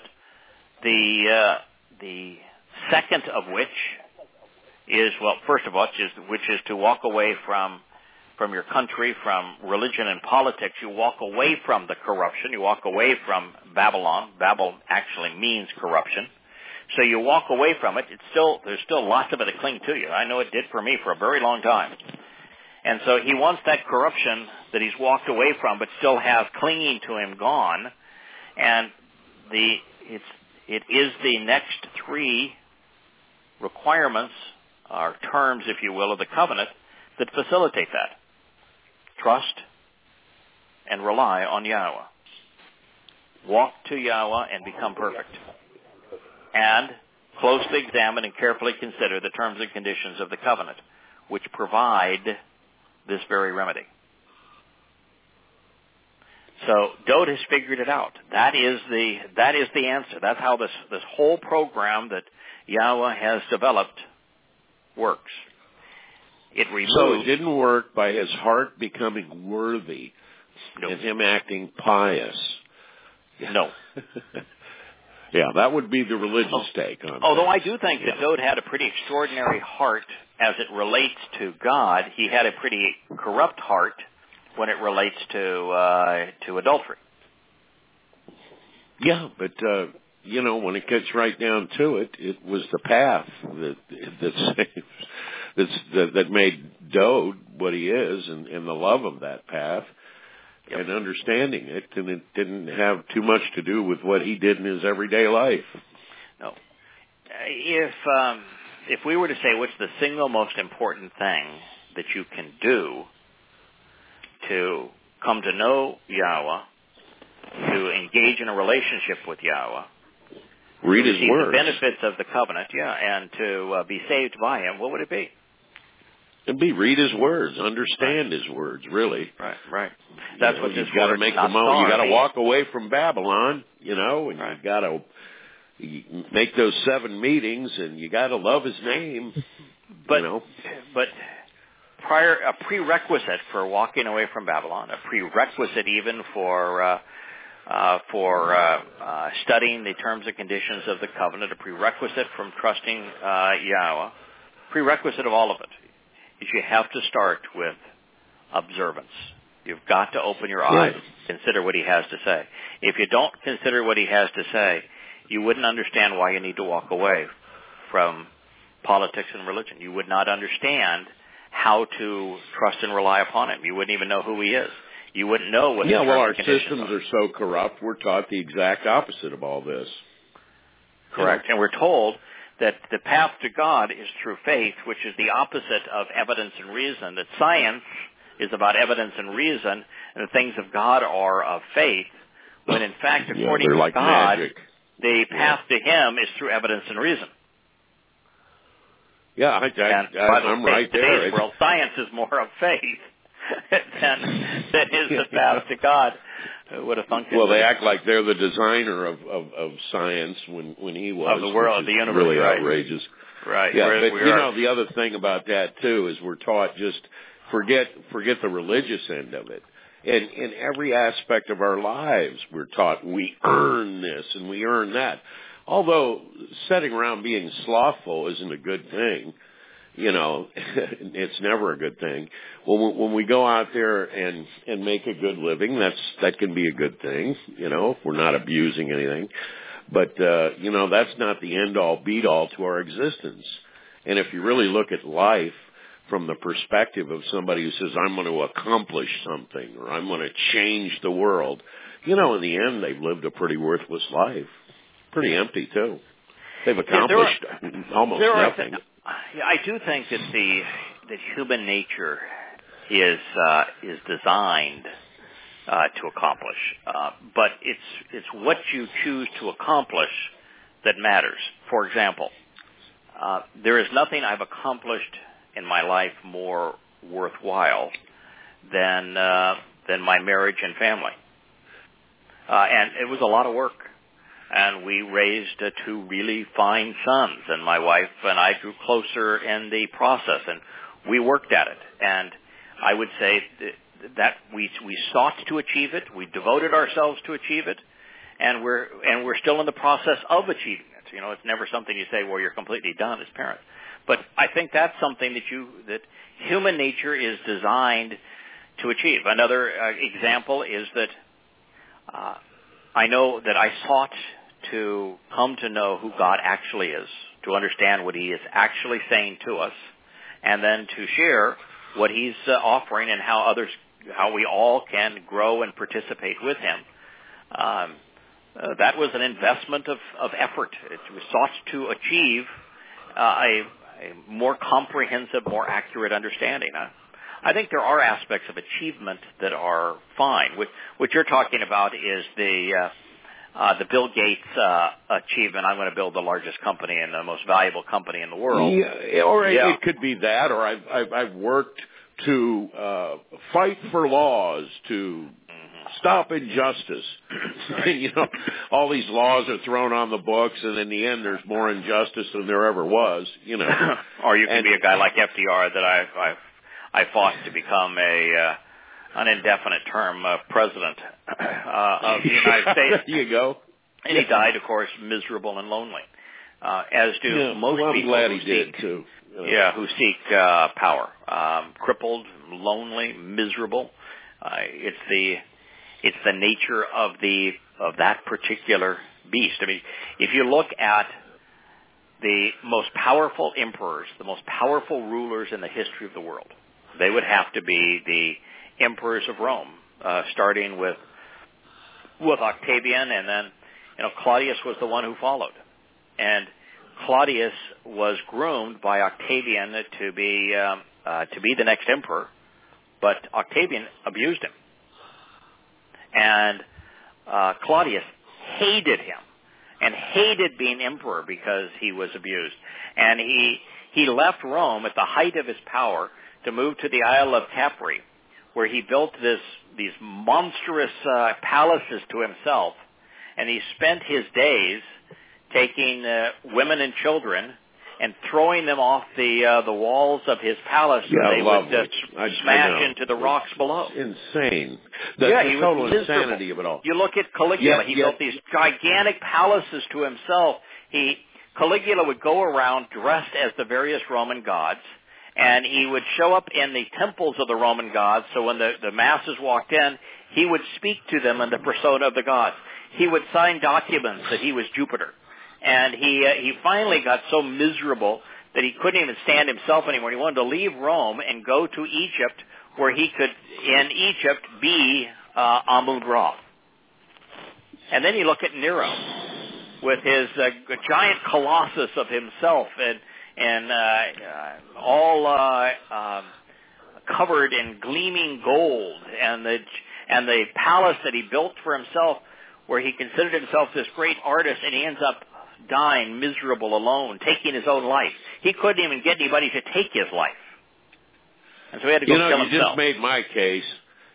the second of which is, well, first of all, which is to walk away from your country, from religion and politics. You walk away from the corruption. You walk away from Babylon. Babel actually means corruption. So you walk away from it. There's still lots of it to cling to you. I know it did for me for a very long time. And so he wants that corruption that he's walked away from but still has clinging to him gone. And it is the next three requirements, or terms, if you will, of the covenant that facilitate that. Trust and rely on Yahweh. Walk to Yahweh and become perfect. And closely examine and carefully consider the terms and conditions of the covenant, which provide this very remedy. So Dowd has figured it out. That is the answer. That's how this whole program that Yahweh has developed works. So it didn't work by his heart becoming worthy and him acting pious. No. Yeah, that would be the religious take on it. Although I do think that Dowd had a pretty extraordinary heart as it relates to God. He had a pretty corrupt heart when it relates to adultery. Yeah, but when it gets right down to it, it was the path that made Dowd what he is, and the love of that path. Yep. And understanding it, and it didn't have too much to do with what he did in his everyday life. No. If we were to say what's the single most important thing that you can do to come to know Yahweh, to engage in a relationship with Yahweh, read His words, the benefits of the covenant, and to be saved by Him, what would it be? It'd be read His words, understand His words, really. Right. That's what this you've got to make the moment. You got to walk away from Babylon, and you've got to make those 7 meetings, and you got to love His name. But a prerequisite for walking away from Babylon, a prerequisite even for studying the terms and conditions of the covenant, a prerequisite from trusting Yahweh, prerequisite of all of it, is you have to start with observance. You've got to open your eyes, consider what He has to say. If you don't consider what He has to say, you wouldn't understand why you need to walk away from politics and religion. You would not understand how to trust and rely upon Him. You wouldn't even know who He is. You wouldn't know what His terms and conditions are. Our systems are so corrupt, we're taught the exact opposite of all this. Correct. And we're told that the path to God is through faith, which is the opposite of evidence and reason, that science is about evidence and reason, and the things of God are of faith, when in fact, according to God, magic. The path to Him is through evidence and reason. Yeah, I'm right there. In today's world, science is more of faith than is the path to God. What a function. Well, they act like they're the designer of science when he was. Of the world, the universe. Really outrageous. Right. Yeah, but the other thing about that too is we're taught just forget the religious end of it. And in every aspect of our lives, we're taught we earn this and we earn that. Although sitting around being slothful isn't a good thing, it's never a good thing. When we go out there and make a good living, that can be a good thing, if we're not abusing anything. But, that's not the end all beat all to our existence. And if you really look at life from the perspective of somebody who says, I'm going to accomplish something or I'm going to change the world, in the end, they've lived a pretty worthless life. Pretty empty, too. They've accomplished almost nothing. I do think that human nature is designed to accomplish, but it's what you choose to accomplish that matters. For example, there is nothing I've accomplished in my life more worthwhile than my marriage and family, and it was a lot of work. And we raised two really fine sons, and my wife and I grew closer in the process, and we worked at it. And I would say that we sought to achieve it, we devoted ourselves to achieve it, and we're still in the process of achieving it. It's never something you say, well, you're completely done as parents. But I think that's something that human nature is designed to achieve. Another example is that I know that I sought to come to know who God actually is, to understand what He is actually saying to us, and then to share what He's offering and how we all can grow and participate with Him. That was an investment of effort. It was sought to achieve a more comprehensive, more accurate understanding. I think there are aspects of achievement that are fine. What you're talking about is the Bill Gates achievement. I'm going to build the largest company and the most valuable company in the world. It could be that, or I've worked to fight for laws to stop injustice. All these laws are thrown on the books, and in the end, there's more injustice than there ever was. Or you can be a guy like FDR that I fought to become an indefinite term president of the United States. There you go. And he died, of course, miserable and lonely, as do most people. I'm glad he did too. Yeah, who seek power, crippled, lonely, miserable. It's the nature of that particular beast. I mean, if you look at the most powerful emperors, the most powerful rulers in the history of the world, they would have to be the emperors of Rome, starting with Octavian, and then Claudius was the one who followed. And Claudius was groomed by Octavian to be the next emperor, but Octavian abused him. And Claudius hated him and hated being emperor because he was abused. And he left Rome at the height of his power to move to the Isle of Capri, where he built these monstrous palaces to himself, and he spent his days taking women and children and throwing them off the walls of his palace, so they would smash into the rocks below. Insane. The total insanity of it all. You look at Caligula. He built these gigantic palaces to himself. Caligula would go around dressed as the various Roman gods, and he would show up in the temples of the Roman gods, so when the masses walked in, he would speak to them in the persona of the gods. He would sign documents that he was Jupiter. And he finally got so miserable that he couldn't even stand himself anymore. He wanted to leave Rome and go to Egypt, where he could, in Egypt, be Amun-Ra. And then you look at Nero with his giant colossus of himself and all covered in gleaming gold, and the palace that he built for himself, where he considered himself this great artist, and he ends up dying miserable alone, taking his own life. He couldn't even get anybody to take his life. And so he had to go kill himself. You just made my case.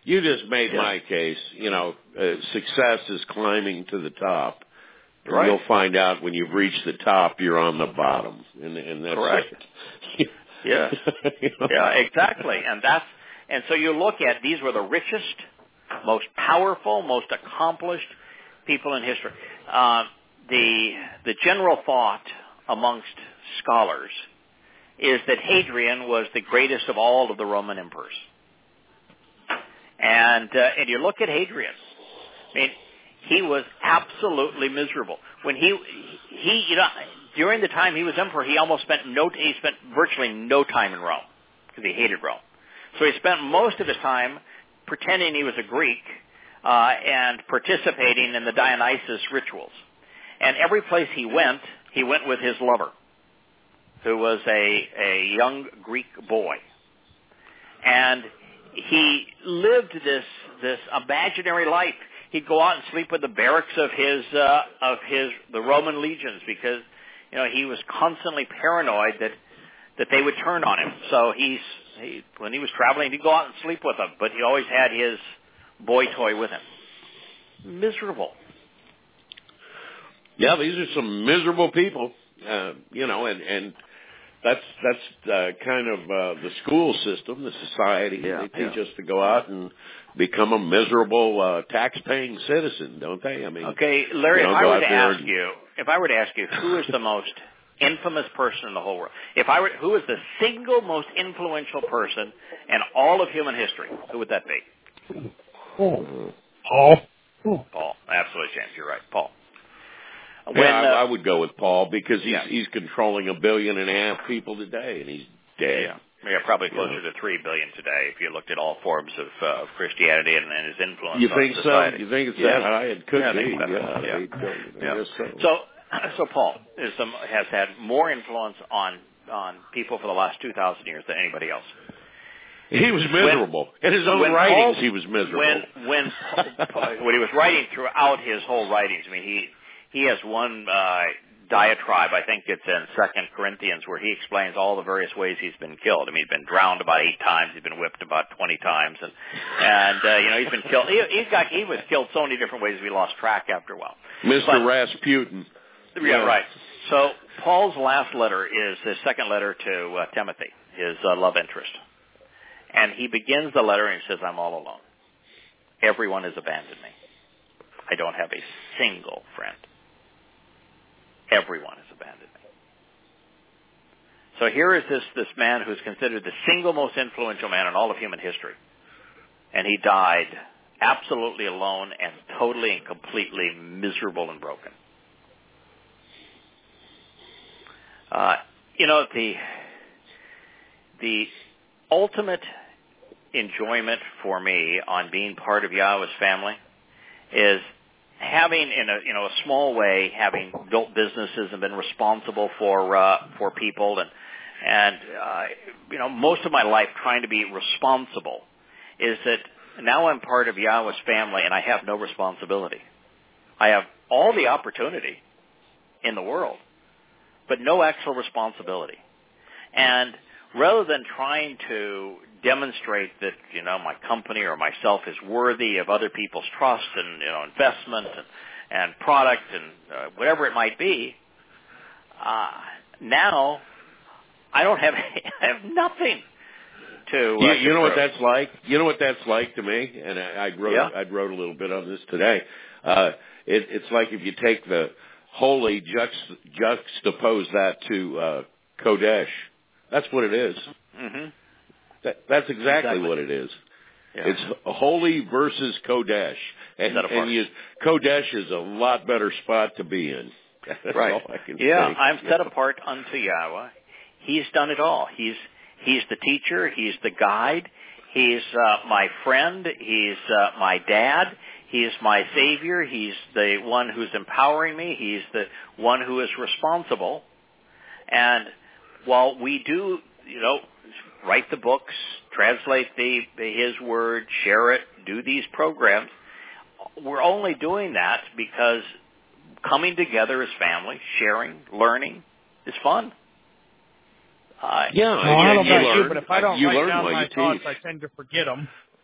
My case. Success is climbing to the top. Right. You'll find out when you've reached the top, you're on the bottom. And that's correct. Yeah. Yeah, exactly. And so you look at, these were the richest, most powerful, most accomplished people in history. The general thought amongst scholars is that Hadrian was the greatest of all of the Roman emperors. And you look at Hadrian, I mean, he was absolutely miserable. When he during the time he was emperor, he spent virtually no time in Rome. because he hated Rome. So he spent most of his time pretending he was a Greek and participating in the Dionysus rituals. And every place he went with his lover, who was a young Greek boy. And he lived this imaginary life. He'd go out and sleep with the barracks of the Roman legions because, he was constantly paranoid that they would turn on him. So when he was traveling, he'd go out and sleep with them, but he always had his boy toy with him. Miserable. Yeah, these are some miserable people, and that's kind of the school system, the society. They teach us to go out and become a miserable tax-paying citizen, don't they? I mean, okay, Larry, if I were to ask you, who is the most infamous person in the whole world? Who is the single most influential person in all of human history? Who would that be? Paul. Paul, absolutely, James. You're right, Paul. I would go with Paul because he's controlling 1.5 billion people today, and he's dead. Yeah, probably closer to 3 billion today if you looked at all forms of Christianity and his influence on society. So? You think it's that high? It could be. Yeah. So Paul has had more influence on people for the last 2,000 years than anybody else. He was miserable. In his own writings, he was miserable. When he was writing throughout his whole writings, I mean, he has one diatribe, I think it's in 2 Corinthians, where he explains all the various ways he's been killed. I mean, he's been drowned about 8 times, he's been whipped about 20 times, and he's been killed. He was killed so many different ways we lost track after a while. Mr. Rasputin. Yeah, right. So Paul's last letter is his second letter to Timothy, his love interest. And he begins the letter and he says, I'm all alone. Everyone has abandoned me. I don't have a single friend. Everyone has abandoned me. So here is this man who's considered the single most influential man in all of human history. And he died absolutely alone and totally and completely miserable and broken. The ultimate enjoyment for me on being part of Yahweh's family is having, in a small way, having built businesses and been responsible for people, and most of my life trying to be responsible, is that now I'm part of Yahweh's family and I have no responsibility. I have all the opportunity in the world, but no actual responsibility. And rather than trying to demonstrate that, my company or myself is worthy of other people's trust and, investment and product and whatever it might be, now I don't have, I have nothing to. You know what that's like? You know what that's like to me? And I wrote a little bit on this today. It's like if you take the holy, juxtapose that to Kodesh. That's what it is. Mm-hmm. That's exactly what it is. Yeah. It's holy versus Kodesh. And Kodesh is a lot better spot to be in. That's all I can say. I'm set apart unto Yahweh. He's done it all. He's the teacher. He's the guide. He's my friend. He's my dad. He's my savior. He's the one who's empowering me. He's the one who is responsible. And while we do, write the books, translate his word, share it, do these programs, we're only doing that because coming together as family, sharing, learning is fun. I don't know about you, but if I don't write down my thoughts, I tend to forget them.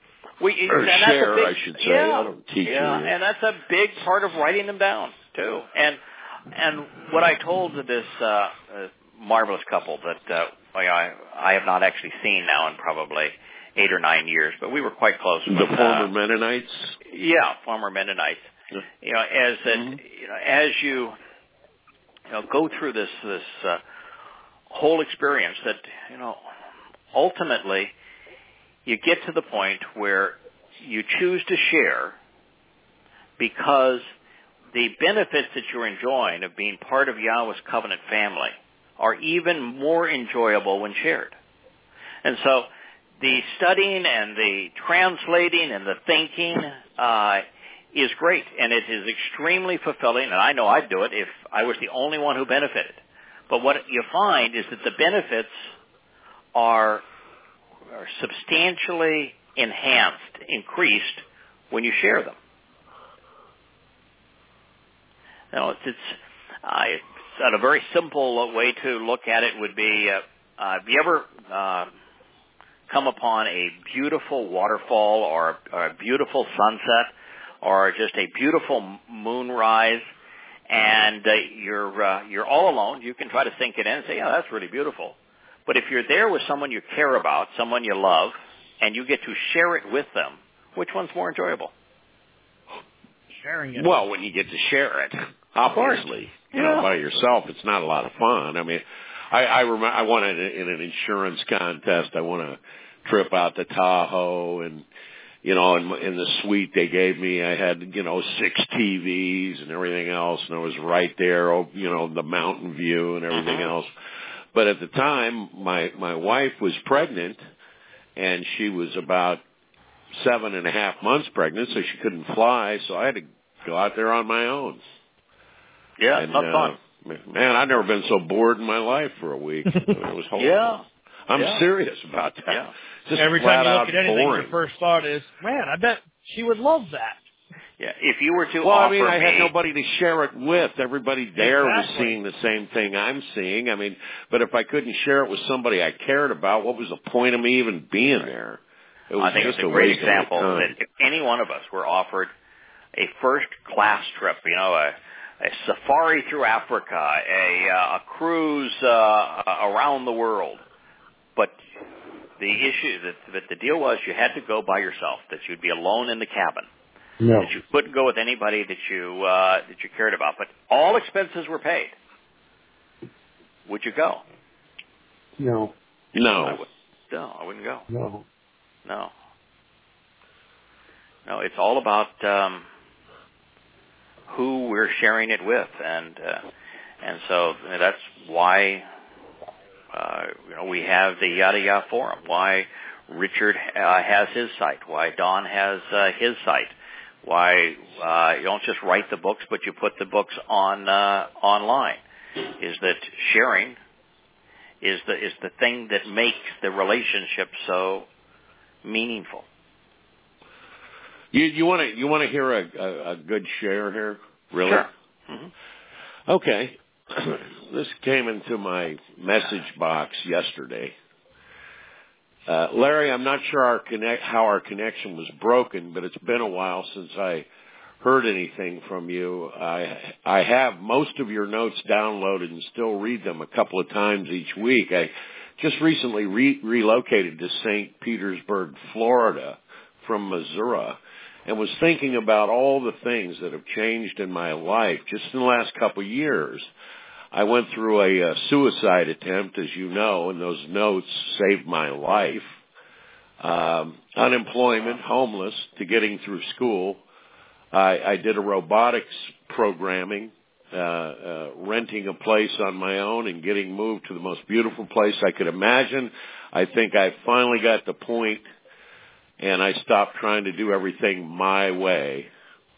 I should say. I don't teach and that's a big part of writing them down too. And what I told this marvelous couple that I have not actually seen now in probably 8 or 9 years, but we were quite close. The former Mennonites. Yeah, former Mennonites. As you go through this whole experience, that ultimately you get to the point where you choose to share because the benefits that you're enjoying of being part of Yahweh's covenant family are even more enjoyable when shared. And so the studying and the translating and the thinking is great, and it is extremely fulfilling, and I know I'd do it if I was the only one who benefited. But what you find is that the benefits are substantially enhanced, increased, when you share them. It's a very simple way to look at it would be, have you ever come upon a beautiful waterfall or a beautiful sunset or just a beautiful moonrise, and you're all alone? You can try to think it in and say, yeah, that's really beautiful. But if you're there with someone you care about, someone you love, and you get to share it with them, which one's more enjoyable? Sharing it. Well, when you get to share it, obviously. You know, by yourself, it's not a lot of fun. I mean, I remember I won in an insurance contest. I won a trip out to Tahoe, and in the suite they gave me, I had 6 TVs and everything else, and I was right there, the mountain view and everything else. But at the time, my wife was pregnant, and she was about 7.5 months pregnant, so she couldn't fly. So I had to go out there on my own. Yeah, it's not fun. Man, I've never been so bored in my life for a week. It was horrible. Yeah. I'm serious about that. Yeah. Just every time you look at anything, boring. your first thought is, man, I bet she would love that. Yeah, if you were to I mean, I had nobody to share it with. Everybody there was seeing the same thing I'm seeing. I mean, but if I couldn't share it with somebody I cared about, what was the point of me even being there? It was I think just it's a great example that if any one of us were offered a first-class trip, a safari through Africa, a cruise around the world, but the issue that the deal was you had to go by yourself, that you'd be alone in the cabin. No. That you couldn't go with anybody that you cared about, but all expenses were paid. Would you go? No. No. I wouldn't go. No. No, it's all about who we're sharing it with, and so that's why we have the Yada Yada Forum. Why Richard has his site. Why Don has his site. Why you don't just write the books, but you put the books online. Is that sharing is the thing that makes the relationship so meaningful. You want to hear a good share here? Really? Sure. Mm-hmm. Okay. This came into my message box yesterday. Larry, I'm not sure how our connection was broken, but it's been a while since I heard anything from you. I have most of your notes downloaded and still read them a couple of times each week. I just recently relocated to St. Petersburg, Florida from Missouri, and was thinking about all the things that have changed in my life just in the last couple of years. I went through a suicide attempt, as you know, and those notes saved my life. Unemployment, homeless, to getting through school. I did a robotics programming, renting a place on my own and getting moved to the most beautiful place I could imagine. I think I finally got the point, and I stopped trying to do everything my way.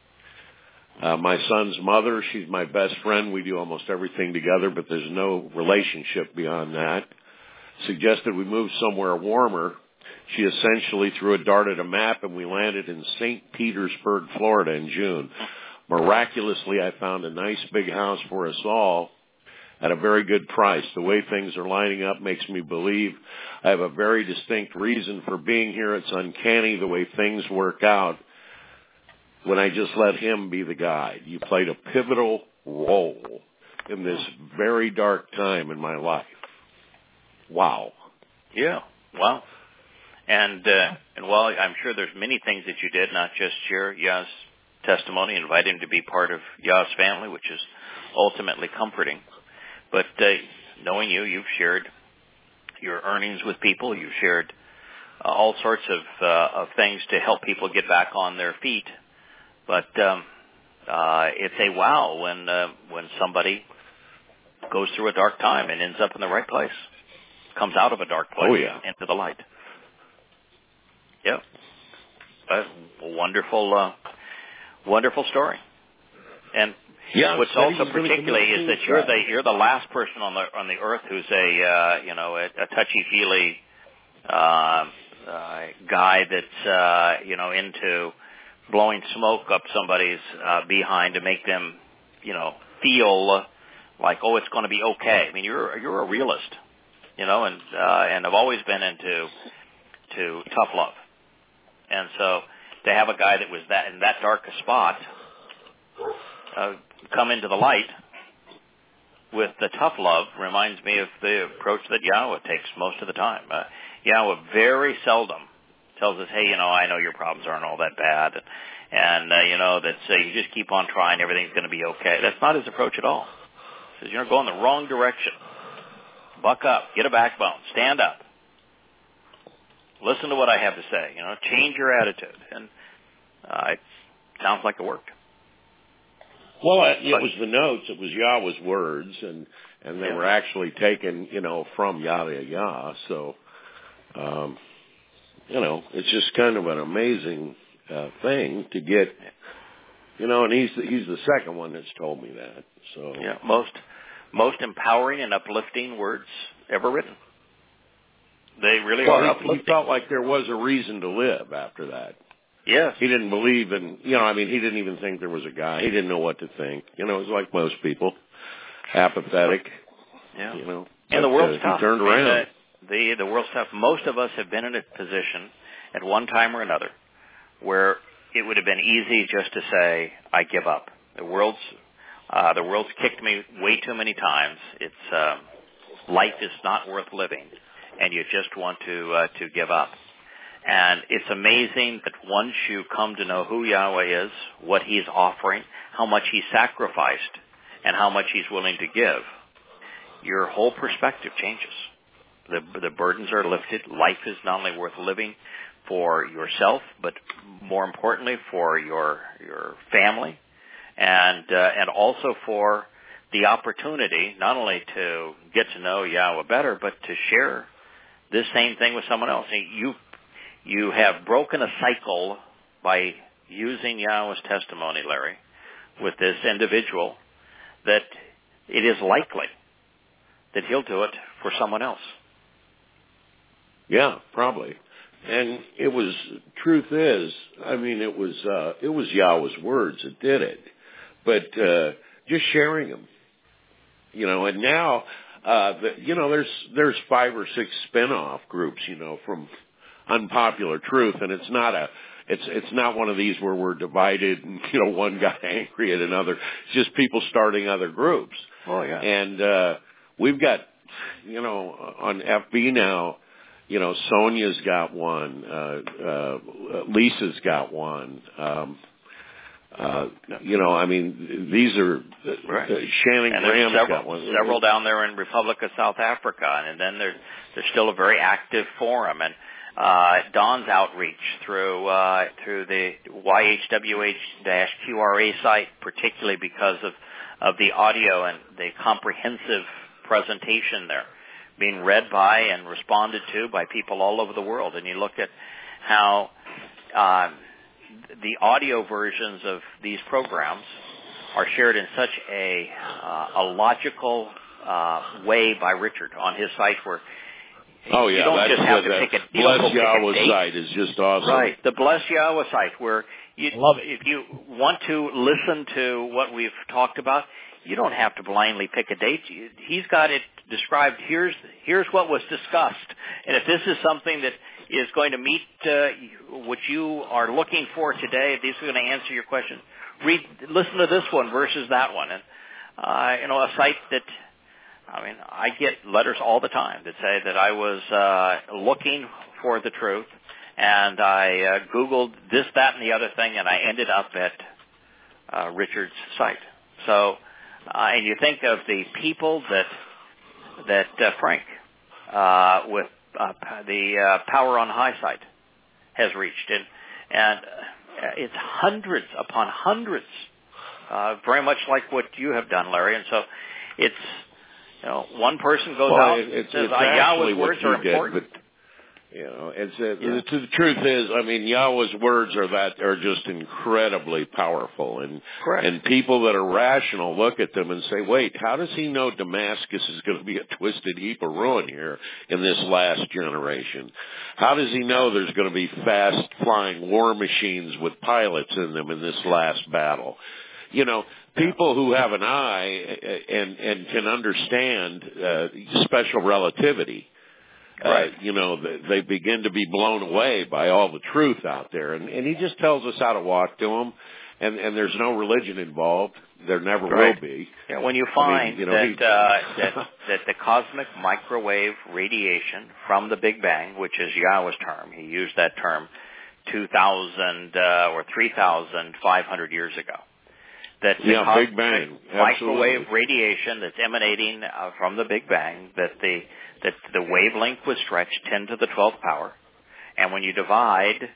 My son's mother, she's my best friend. We do almost everything together, but there's no relationship beyond that. Suggested we move somewhere warmer. She essentially threw a dart at a map, and we landed in St. Petersburg, Florida in June. Miraculously, I found a nice big house for us all at a very good price. The way things are lining up makes me believe I have a very distinct reason for being here. It's uncanny the way things work out when I just let him be the guide. You played a pivotal role in this very dark time in my life. Wow. Yeah. Wow. And while I'm sure there's many things that you did, not just share Yah's testimony, invite him to be part of Yah's family, which is ultimately comforting. But knowing you've shared your earnings with people. You've shared all sorts of things to help people get back on their feet. But it's a wow when somebody goes through a dark time and ends up in the right place. comes out of a dark place into the light. Yep. A wonderful, wonderful story. And what's also particularly is that you're the last person on the earth who's a touchy-feely guy that's into blowing smoke up somebody's behind to make them feel like, oh, it's going to be okay. I mean, you're a realist, and I've always been into tough love, and so to have a guy that was in that darkest spot come into the light with the tough love reminds me of the approach that Yahweh takes most of the time. Yahweh very seldom tells us, hey, I know your problems aren't all that bad, and that you just keep on trying, everything's going to be okay. That's not his approach at all. He says, you're going the wrong direction. Buck up, get a backbone, stand up. Listen to what I have to say, change your attitude. And it sounds like it worked. Well, it was the notes. It was Yahweh's words, and they were actually taken, from Yah. So, it's just kind of an amazing thing to get, and he's the second one that's told me that. So most empowering and uplifting words ever written. They really are uplifting. He felt like there was a reason to live after that. Yes. He didn't believe in, he didn't even think there was a God. He didn't know what to think. It was like most people, apathetic. Yeah. And the world's tough. He turned around. The world's tough. Most of us have been in a position at one time or another where it would have been easy just to say, I give up. The world's kicked me way too many times. It's life is not worth living, and you just want to give up. And it's amazing that once you come to know who Yahweh is, what He's offering, how much He sacrificed, and how much He's willing to give, your whole perspective changes. The burdens are lifted. Life is not only worth living for yourself, but more importantly for your family, and also for the opportunity not only to get to know Yahweh better, but to share this same thing with someone else. You have broken a cycle by using Yahweh's testimony, Larry, with this individual, that it is likely that he'll do it for someone else. Yeah, probably. And truth is, it was Yahweh's words that did it. But just sharing them, and now, there's 5 or 6 spin-off groups, from Unpopular Truth, and it's not one of these where we're divided and, one got angry at another. It's just people starting other groups. Oh, yeah. And we've got, on FB now, Sonia's got one, Lisa's got one, these are, Shannon Graham's got one. Several down there in Republic of South Africa, and then there's still a very active forum, and Don's outreach through the YHWH-QRA site, particularly because of the audio and the comprehensive presentation there, being read by and responded to by people all over the world. And you look at how the audio versions of these programs are shared in such a logical way by Richard on his site, where you don't just have to pick a Bless Yahweh site is just awesome. Right, the Bless Yahweh site, where if you want to listen to what we've talked about, you don't have to blindly pick a date. He's got it described. Here's what was discussed, and if this is something that is going to meet what you are looking for today, if these are going to answer your question, listen to this one versus that one. And a site that, I get letters all the time that say that I was looking for the truth, and I Googled this, that, and the other thing, and I ended up at Richard's site. So, and you think of the people that Frank with the Power on High site has reached, and it's hundreds upon hundreds, very much like what you have done, Larry. And so one person goes out and says, Yahweh's words are important. The truth is, I mean, Yahweh's words are just incredibly powerful, and people that are rational look at them and say, "Wait, how does he know Damascus is going to be a twisted heap of ruin here in this last generation? How does he know there's going to be fast-flying war machines with pilots in them in this last battle?" People who have an eye and can understand special relativity. Right. They begin to be blown away by all the truth out there. And he just tells us how to walk to him. And there's no religion involved. There never will be. Yeah, when you find that the cosmic microwave radiation from the Big Bang, which is Yahweh's term, he used that term 2,000 or 3,500 years ago. That the cosmic Big Bang. microwave radiation that's emanating from the Big Bang, that the wavelength was stretched 10 to the 12th power, and when you divide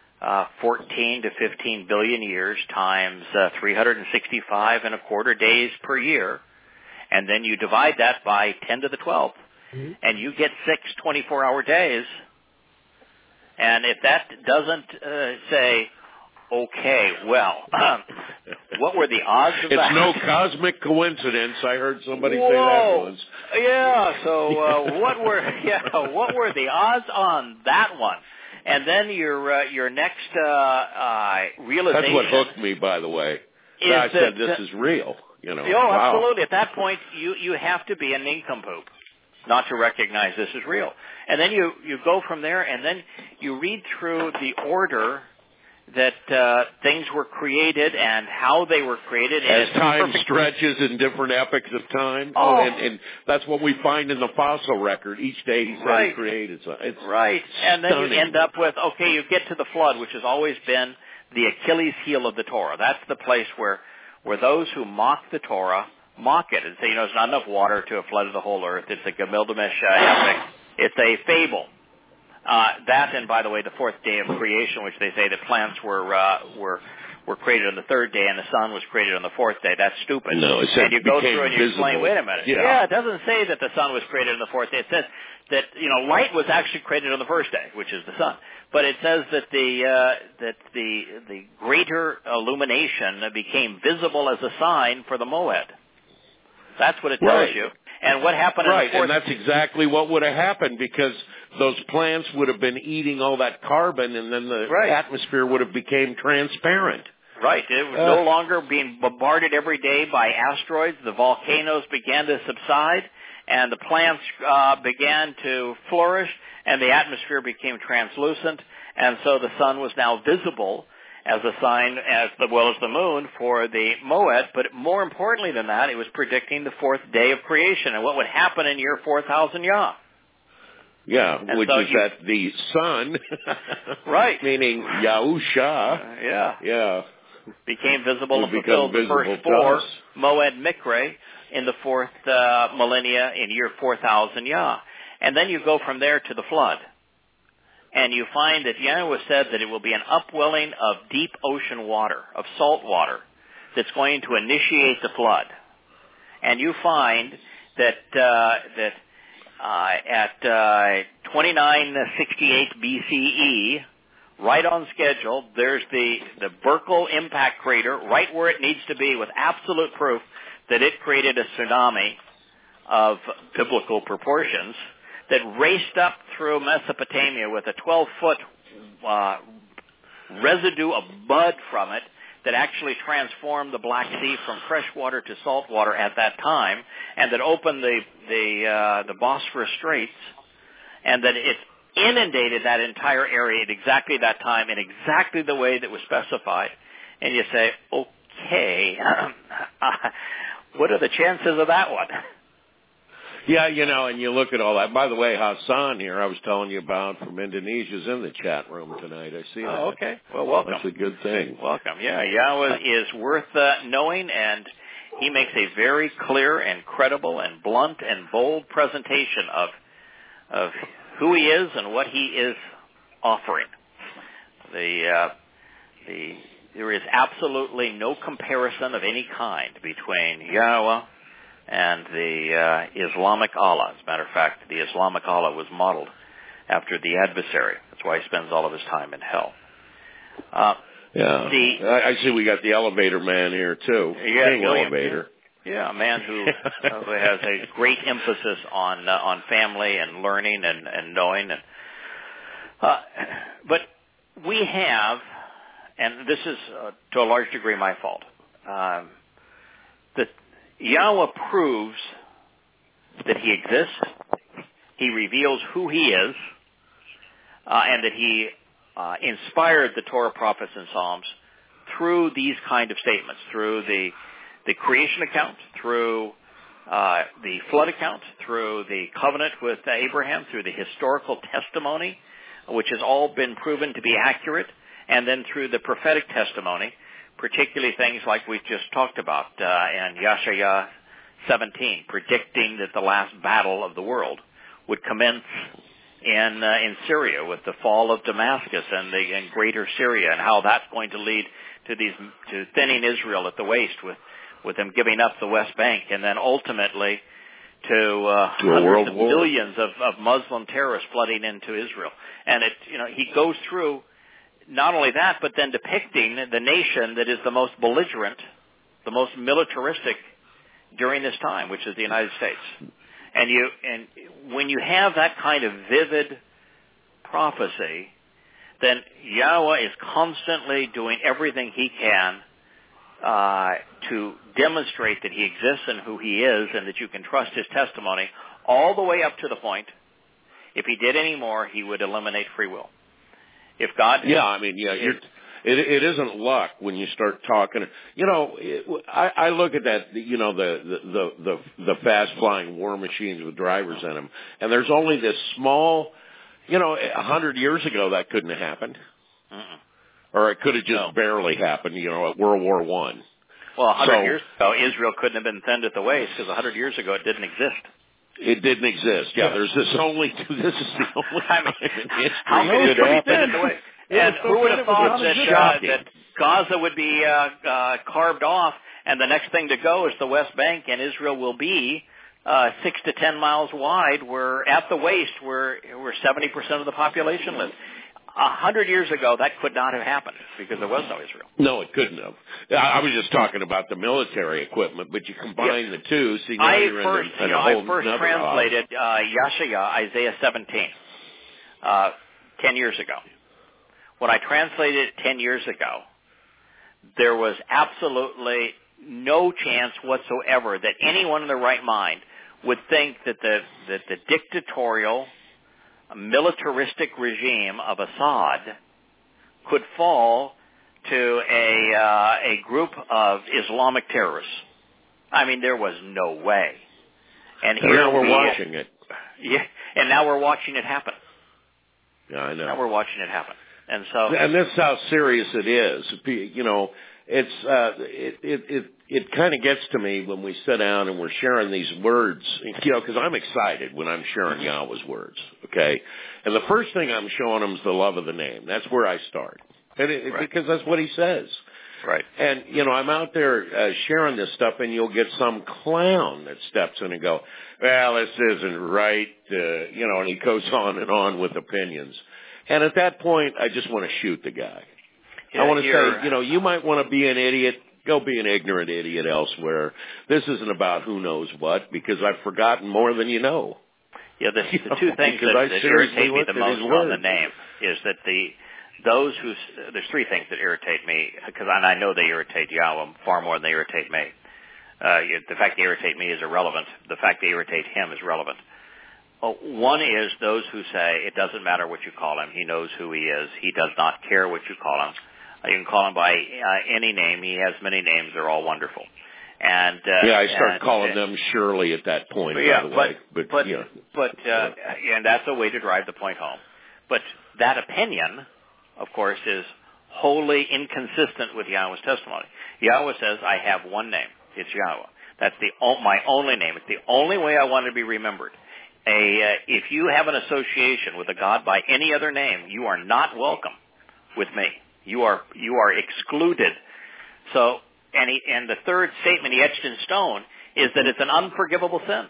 14 to 15 billion years times 365 and a quarter days per year, and then you divide that by 10 to the 12th, and you get 6 24-hour days. And if that doesn't say, okay, well, what were the odds of that? It's no cosmic coincidence. I heard somebody say that once. Yeah. So what were the odds on that one? And then your next realization. That's what hooked me, by the way. I said this is real. Wow. Absolutely. At that point, you have to be a nincompoop not to recognize this is real. And then you go from there, and then you read through the order that things were created and how they were created. As time stretches in different epochs of time. And that's what we find in the fossil record. Each day he said he created something. It's and then stunning. you end up with, you get to the flood, which has always been the Achilles heel of the Torah. That's the place where those who mock the Torah mock it and say, there's not enough water to have flooded the whole earth. It's a Gilgamesh epic. It's a fable. That, and by the way, the fourth day of creation, which they say that plants were created on the third day and the sun was created on the fourth day. That's stupid. No, it said and you go through and you explain, wait a minute. Yeah, it doesn't say that the sun was created on the fourth day. It says that, light was actually created on the first day, which is the sun. But it says that the greater illumination became visible as a sign for the Moed. That's what it tells you. And what happened in the fourth... and that's exactly what would have happened, because those plants would have been eating all that carbon, and then the atmosphere would have became transparent. Right. It was no longer being bombarded every day by asteroids. The volcanoes began to subside, and the plants began to flourish, and the atmosphere became translucent, and so the sun was now visible as a sign, as well as the moon, for the Moed. But more importantly than that, it was predicting the fourth day of creation and what would happen in year 4,000 Yah. Yeah, and which is that the sun, meaning Yahusha, became visible and fulfilled the first four Moed Mikre in the fourth millennia in year 4,000 Yah. And then you go from there to the flood. And you find that Yahweh said that it will be an upwelling of deep ocean water, of salt water, that's going to initiate the flood. And you find that at 2968 BCE, right on schedule, there's the Burkle impact crater right where it needs to be, with absolute proof that it created a tsunami of biblical proportions that raced up through Mesopotamia with a 12-foot residue of mud from it that actually transformed the Black Sea from fresh water to salt water at that time, and that opened the Bosphorus Straits, and that it inundated that entire area at exactly that time in exactly the way that was specified. And you say, okay, what are the chances of that one? Yeah, and you look at all that. By the way, Hassan here, I was telling you about, from Indonesia, is in the chat room tonight. I see that. Oh, okay. Well, welcome. That's a good thing. Welcome. Yeah, Yahweh is worth knowing, and he makes a very clear and credible and blunt and bold presentation of who he is and what he is offering. There is absolutely no comparison of any kind between Yahweh, and the Islamic Allah. As a matter of fact, the Islamic Allah was modeled after the adversary. That's why he spends all of his time in hell. I see we got the elevator man here, too. King Elevator. Yeah, a man who has a great emphasis on family and learning and knowing. But we have, and this is to a large degree my fault, that Yahweh proves that he exists, he reveals who he is, and that he inspired the Torah, prophets, and Psalms through these kind of statements, through the creation account, through the flood account, through the covenant with Abraham, through the historical testimony, which has all been proven to be accurate, and then through the prophetic testimony, particularly things like we just talked about in Yeshaya 17, predicting that the last battle of the world would commence in Syria with the fall of Damascus and greater Syria, and how that's going to lead to thinning Israel at the waist with them giving up the West Bank, and then ultimately to hundreds of millions of Muslim terrorists flooding into Israel. And he goes through not only that, but then depicting the nation that is the most belligerent, the most militaristic during this time, which is the United States. And when you have that kind of vivid prophecy, then Yahweh is constantly doing everything he can to demonstrate that he exists and who he is, and that you can trust his testimony, all the way up to the point, if he did any more, he would eliminate free will. If God... It isn't luck when you start talking. I look at that, the fast-flying war machines with drivers in them, and there's only this small, 100 years ago that couldn't have happened. Or it could have just barely happened, at World War I. Well, 100 years ago, Israel couldn't have been thinned at the waist, because 100 years ago it didn't exist. It didn't exist. Yeah, this is the only time in history. How many could be thinned at the waist? And who would have thought that Gaza would be carved off, and the next thing to go is the West Bank, and Israel will be 6 to 10 miles wide, where at the waist where 70% of the population lives. 100 years ago, that could not have happened because there was no Israel. No, it couldn't have. I was just talking about the military equipment, but you combine the two. See, now I first translated Yeshaya, Isaiah 17, 10 years ago. When I translated it 10 years ago, there was absolutely no chance whatsoever that anyone in their right mind would think that the dictatorial, militaristic regime of Assad could fall to a group of Islamic terrorists. I mean, there was no way. And here we're watching it. Yeah, and now we're watching it happen. Yeah, I know. Now we're watching it happen. And this is how serious it is. It kind of gets to me when we sit down and we're sharing these words, because I'm excited when I'm sharing Yahweh's words, okay? And the first thing I'm showing them is the love of the name. That's where I start. Because that's what he says. Right. And, I'm out there sharing this stuff, and you'll get some clown that steps in and go, well, this isn't right, and he goes on and on with opinions. And at that point, I just want to shoot the guy. I want to say, you might want to be an idiot. Go be an ignorant idiot elsewhere. This isn't about who knows what, because I've forgotten more than you know. Yeah, the two things that irritate me the most on the name is that there's three things that irritate me, because I know they irritate Yahweh far more than they irritate me. The fact they irritate me is irrelevant. The fact they irritate him is relevant. One is those who say it doesn't matter what you call him. He knows who he is. He does not care what you call him. You can call him by any name. He has many names. They're all wonderful. And I start calling them Shirley at that point. By the way. And that's a way to drive the point home. But that opinion, of course, is wholly inconsistent with Yahweh's testimony. Yahweh says, "I have one name. It's Yahweh. That's my only name. It's the only way I want to be remembered." If you have an association with a God by any other name, you are not welcome with me. You are excluded. So, and the third statement he etched in stone is that it's an unforgivable sin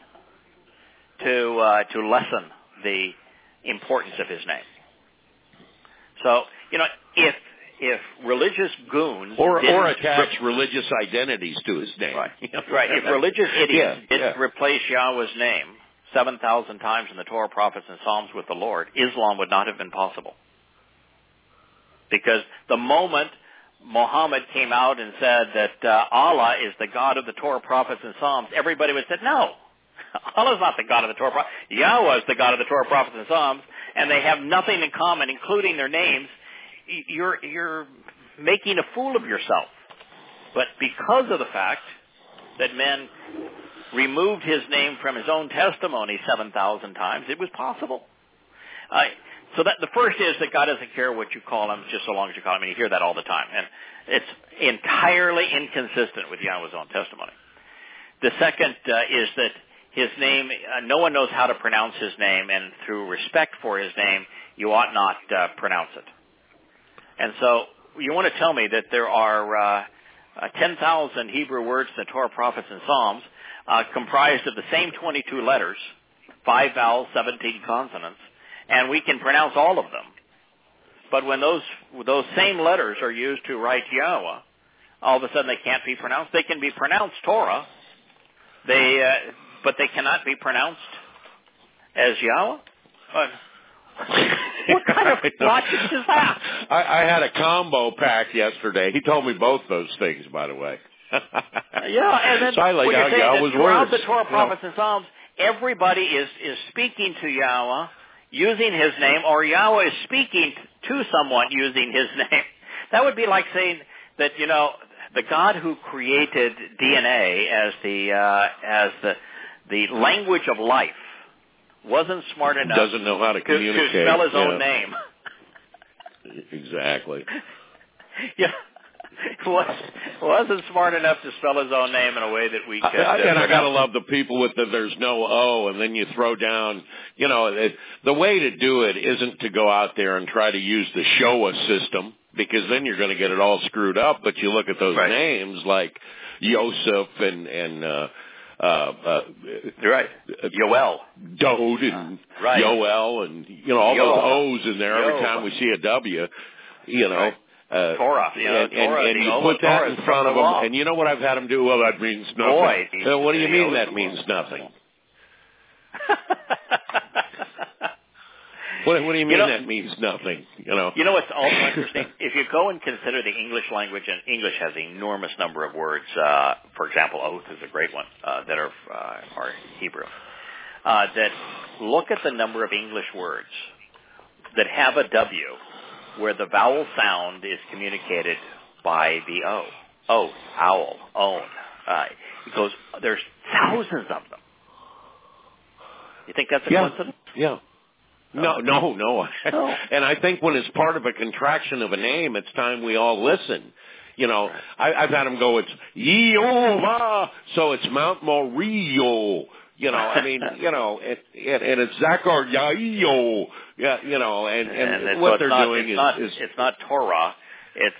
to lessen the importance of his name. So, if religious goons or attach religious identities to his name, right? Right. If religious idiots didn't replace Yahweh's name 7,000 times in the Torah, prophets, and Psalms with the Lord, Islam would not have been possible. Because the moment Muhammad came out and said that Allah is the God of the Torah, prophets, and Psalms, everybody would say, no, Allah is not the God of the Torah, prophets. Yahweh is the God of the Torah, prophets, and Psalms, and they have nothing in common, including their names. You're making a fool of yourself. But because of the fact that men removed his name from his own testimony 7,000 times, it was possible. So that the first is that God doesn't care what you call him, just so long as you call him, and you hear that all the time. And it's entirely inconsistent with Yahweh's own testimony. The second is that his name, no one knows how to pronounce his name, and through respect for his name, you ought not pronounce it. And so you want to tell me that there are 10,000 Hebrew words in the Torah, prophets, and Psalms comprised of the same 22 letters, 5 vowels, 17 consonants, and we can pronounce all of them. But when those same letters are used to write Yahweh, all of a sudden they can't be pronounced. They can be pronounced Torah, but they cannot be pronounced as Yahweh. What kind of logic is that? I had a combo pack yesterday. He told me both those things, by the way. And then so I laid out Yahweh's throughout words. the Torah, prophets, and Psalms, everybody is speaking to Yahweh using his name, or Yahweh is speaking to someone using his name. That would be like saying that, the God who created DNA as the language of life wasn't smart enough. Doesn't know how to communicate. To spell his own name. Exactly. Wasn't smart enough to spell his own name in a way that we could. And I gotta love the people with there's no O, and then you throw down. The way to do it isn't to go out there and try to use the Showa system, because then you're going to get it all screwed up. But you look at those names like Yosef and right, Yoel, Dode, and Yoel, and all those O's in there. Every time we see a W, Torah, and you put that in front of them, and you know what I've had them do? Well, that means nothing. What do you mean that means nothing? What do you mean that means nothing? You know what's also interesting? If you go and consider the English language, and English has an enormous number of words. For example, oath is a great one that are Hebrew. That look at the number of English words that have a W, where the vowel sound is communicated by the O. Oath, owl, own. There's thousands of them. You think that's a coincidence? Yeah. No. And I think when it's part of a contraction of a name, it's time we all listen. I've had them go, it's Yehovah, so it's Mount Moriah. And it's Zachar Yaio. And what they're doing is it's not Torah. It's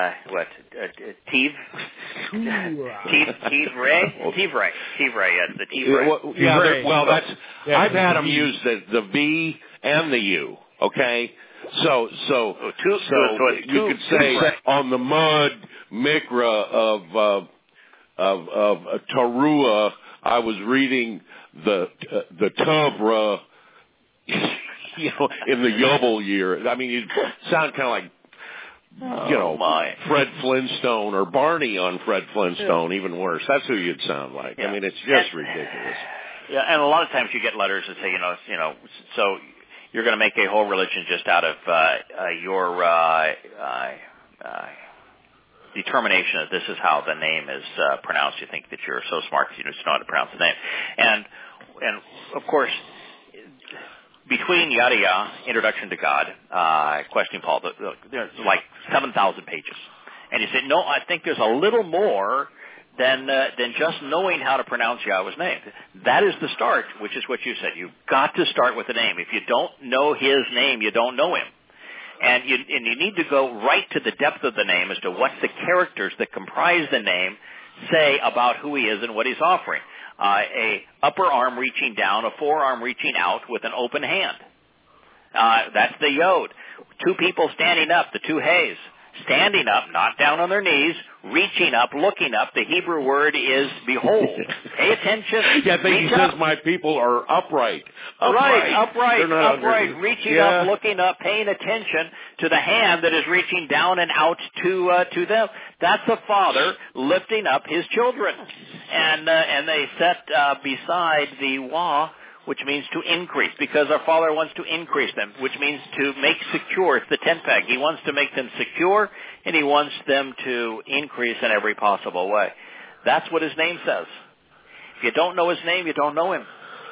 Tivrei. Yes, the Tivrei. I've had them use the V and the U. Okay, so you could say on the mud mikra of Teruah, I was reading the Tavra, in the Yubel year. I mean, you sound kind of like, Fred Flintstone or Barney on Fred Flintstone, even worse. That's who you'd sound like. I mean, it's just ridiculous. Yeah, and a lot of times you get letters that say, so you're going to make a whole religion just out of your determination that this is how the name is pronounced. You think that you're so smart that you just know how to pronounce the name. And of course, between Yada Yah, Introduction to God, Questioning Paul, there's like 7,000 pages. And you say, no, I think there's a little more than just knowing how to pronounce Yahweh's name. That is the start, which is what you said. You've got to start with the name. If you don't know his name, you don't know him. And you need to go right to the depth of the name as to what the characters that comprise the name say about who he is and what he's offering. a upper arm reaching down, a forearm reaching out with an open hand. That's the yod. Two people standing up, the two hays. Standing up, not down on their knees, reaching up, looking up. The Hebrew word is behold. Pay attention. Yeah, I think he says my people are upright. Upright, reaching up, looking up, paying attention to the hand that is reaching down and out to them. That's a father lifting up his children. And they set beside the wah, which means to increase, because our Father wants to increase them, which means to make secure. It's the tent peg. He wants to make them secure, and He wants them to increase in every possible way. That's what His name says. If you don't know His name, you don't know Him.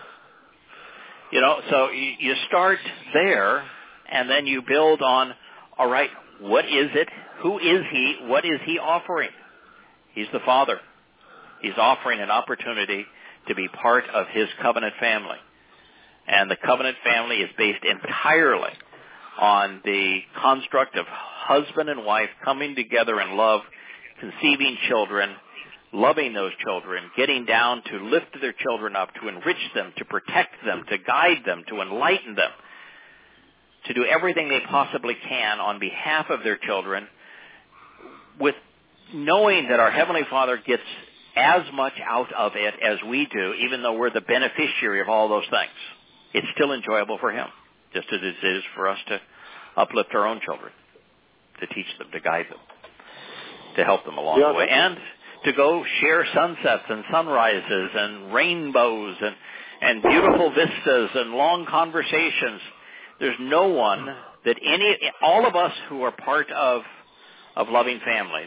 So you start there, and then you build on, all right, what is it? Who is He? What is He offering? He's the Father. He's offering an opportunity to be part of His covenant family. And the covenant family is based entirely on the construct of husband and wife coming together in love, conceiving children, loving those children, getting down to lift their children up, to enrich them, to protect them, to guide them, to enlighten them, to do everything they possibly can on behalf of their children, with knowing that our Heavenly Father gets as much out of it as we do, even though we're the beneficiary of all those things. It's still enjoyable for Him, just as it is for us to uplift our own children, to teach them, to guide them, to help them along the way, and to go share sunsets and sunrises and rainbows and beautiful vistas and long conversations. There's no one that all of us who are part of loving families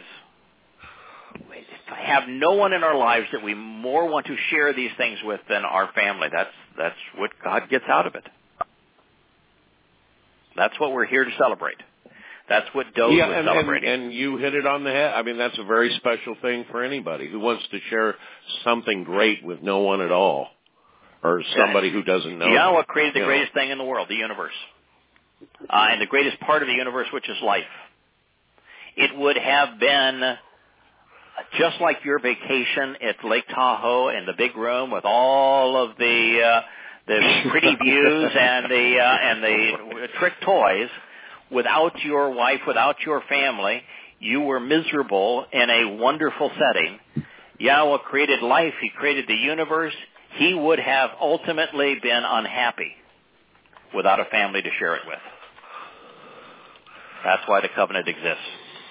have no one in our lives that we more want to share these things with than our family. That's what God gets out of it. That's what we're here to celebrate. That's what Dode was celebrating. And you hit it on the head. I mean, that's a very special thing for anybody who wants to share something great with no one at all, or somebody who doesn't know. Yahweh created the greatest thing in the world, the universe, and the greatest part of the universe, which is life. It would have been just like your vacation at Lake Tahoe in the big room with all of the pretty views and the trick toys. Without your wife, without your family, you were miserable in a wonderful setting. Yahweh created life. He created the universe. He would have ultimately been unhappy without a family to share it with. That's why the covenant exists.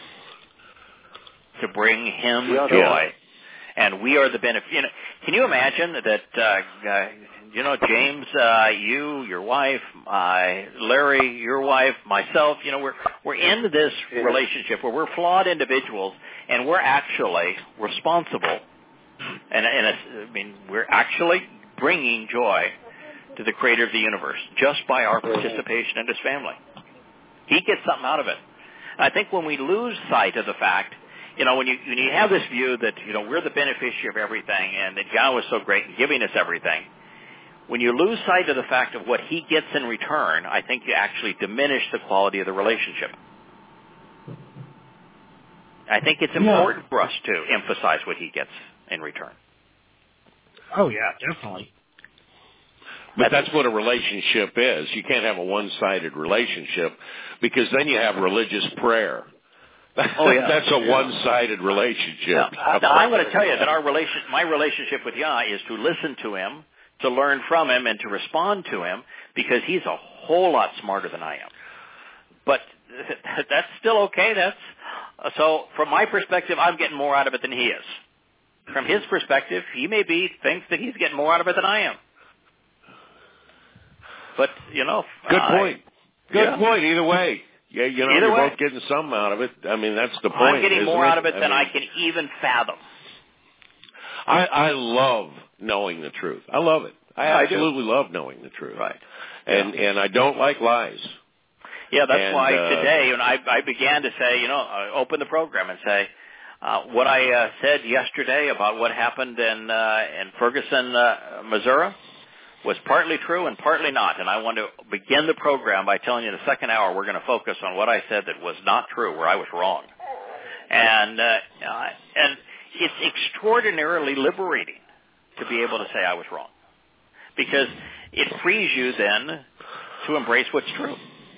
To bring Him joy. And we are the benefit. Can you imagine that, James, you, your wife, Larry, your wife, myself, we're in this relationship where we're flawed individuals and we're actually responsible. We're actually bringing joy to the Creator of the universe just by our participation in His family. He gets something out of it. And I think when we lose sight of the fact, when you have this view that, we're the beneficiary of everything and that Yahweh is so great in giving us everything, when you lose sight of the fact of what He gets in return, I think you actually diminish the quality of the relationship. I think it's important for us to emphasize what He gets in return. Oh, yeah, definitely. But that's what a relationship is. You can't have a one-sided relationship because then you have religious prayer. Oh, yeah. That's a one-sided relationship. Now, I'm going to tell you that my relationship with Yah is to listen to Him, to learn from Him, and to respond to Him, because He's a whole lot smarter than I am. But that's still okay. So from my perspective, I'm getting more out of it than He is. From His perspective, He maybe thinks that He's getting more out of it than I am. But, Good point. Good point, either way. Yeah, you're both getting something out of it. I mean, that's the point. I'm getting more out of it than I can even fathom. I love knowing the truth. I love it. I absolutely love knowing the truth. Right. And I don't like lies. Yeah, that's why today, I began to say, open the program and say, what I said yesterday about what happened in Ferguson, Missouri, was partly true and partly not. And I want to begin the program by telling you in the second hour we're going to focus on what I said that was not true, where I was wrong. And it's extraordinarily liberating to be able to say I was wrong, because it frees you then to embrace what's true.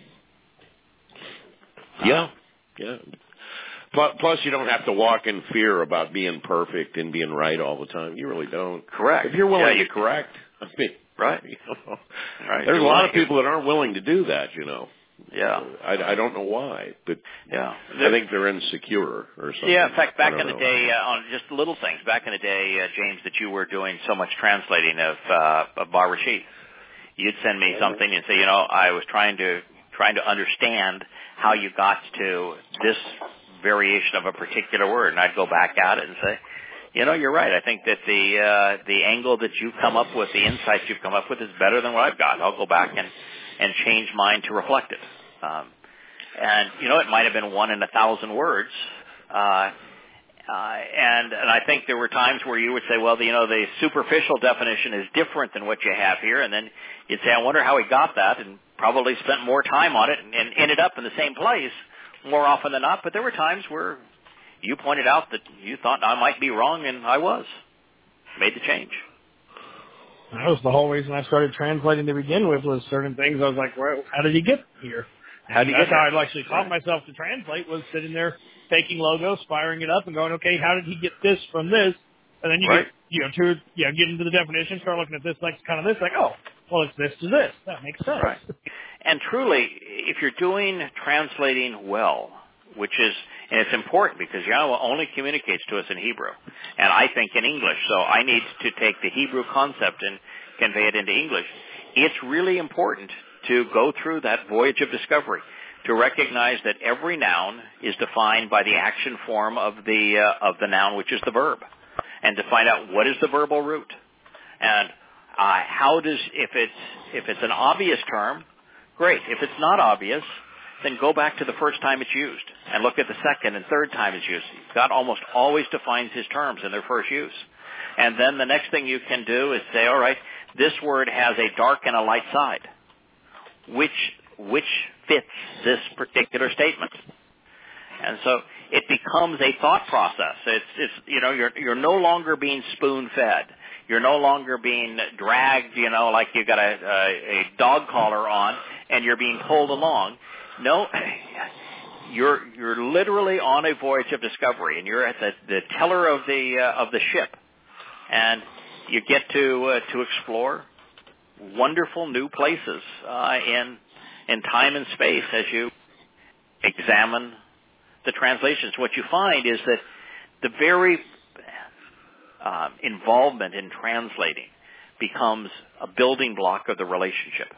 Yeah. Plus, you don't have to walk in fear about being perfect and being right all the time. You really don't. Correct. If you're willing to correct, I mean, right. Right. There's a lot of people that aren't willing to do that, Yeah. I don't know why, but I think they're insecure or something. Yeah, in fact, back in the day, on just little things, back in the day, James, that you were doing so much translating of Bar Rashid, you'd send me something and say, I was trying to understand how you got to this variation of a particular word, and I'd go back at it and say, you're right. I think that the angle that you've come up with, the insights you've come up with, is better than what I've got. I'll go back and change mine to reflect it. And it might have been 1 in 1,000 words. And I think there were times where you would say, well, the superficial definition is different than what you have here, and then you'd say, I wonder how he got that, and probably spent more time on it and ended up in the same place more often than not. But there were times where you pointed out that you thought I might be wrong, and I was. Made the change. That was the whole reason I started translating to begin with, was certain things. I was like, well, how did he get here? That's how I actually taught myself to translate, was sitting there taking logos, firing it up, and going, okay, how did he get this from this? And then you get into the definition, start looking at this like kind of this, like, oh, well, it's this to this. That makes sense. Right. And truly, if you're doing translating well, which is, and it's important because Yahweh only communicates to us in Hebrew, and I think in English, so I need to take the Hebrew concept and convey it into English. It's really important to go through that voyage of discovery, to recognize that every noun is defined by the action form of the noun, which is the verb, and to find out what is the verbal root, and how does, if it's an obvious term, great. If it's not obvious, then go back to the first time it's used and look at the second and third time it's used. God almost always defines his terms in their first use. And then the next thing you can do is say, all right, this word has a dark and a light side. Which fits this particular statement? And so it becomes a thought process. You're no longer being spoon-fed. You're no longer being dragged, like you got a dog collar on and you're being pulled along. No, you're literally on a voyage of discovery, and you're at the tiller of the ship, and you get to explore wonderful new places in time and space as you examine the translations. What you find is that the very involvement in translating becomes a building block of the relationship.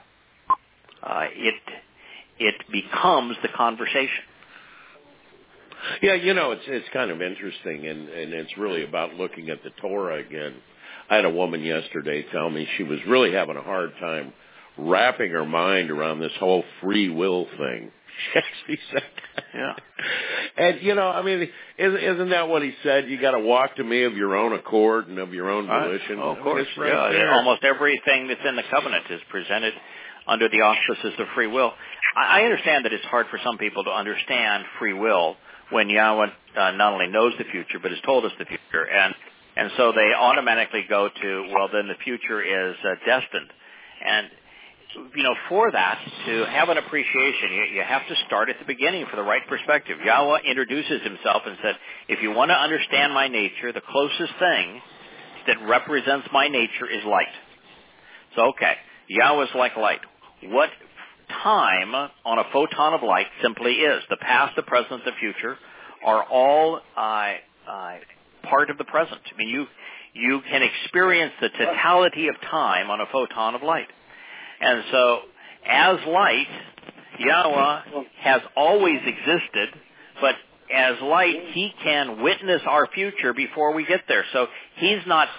It becomes the conversation. Yeah, it's kind of interesting, and it's really about looking at the Torah again. I had a woman yesterday tell me she was really having a hard time wrapping her mind around this whole free will thing. She said, yeah. And, isn't that what he said? You got to walk to me of your own accord and of your own volition. Oh, of course. Almost everything that's in the covenant is presented under the auspices of free will. I understand that it's hard for some people to understand free will when Yahweh not only knows the future, but has told us the future. And so they automatically go to, well, then the future is destined. And, for that, to have an appreciation, you have to start at the beginning for the right perspective. Yahweh introduces himself and said, if you want to understand my nature, the closest thing that represents my nature is light. So, okay, Yahweh's like light. What time on a photon of light simply is. The past, the present, the future are all part of the present. I mean, you can experience the totality of time on a photon of light. And so, as light, Yahweh has always existed, but as light, he can witness our future before we get there. So he's not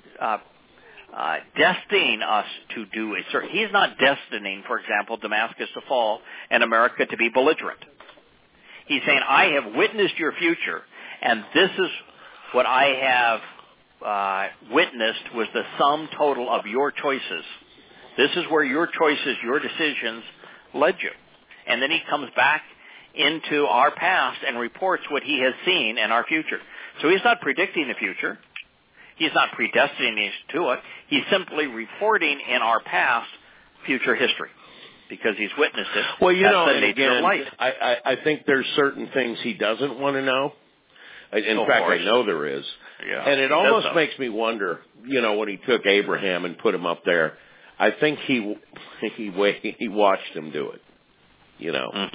destining us to do a certain. He's not destining, for example, Damascus to fall and America to be belligerent. He's saying, I have witnessed your future, and this is what I have witnessed was the sum total of your choices. This is where your choices, your decisions led you. And then he comes back into our past and reports what he has seen in our future. So he's not predicting the future. He's not predestining us to it. He's simply reporting in our past future history because he's witnessed it. Well, you know, the nature of light. I think there's certain things he doesn't want to know. In fact, I know there is. Yeah, and it almost makes me wonder, you know, when he took Abraham and put him up there, I think he watched him do it, you know. Mm-hmm.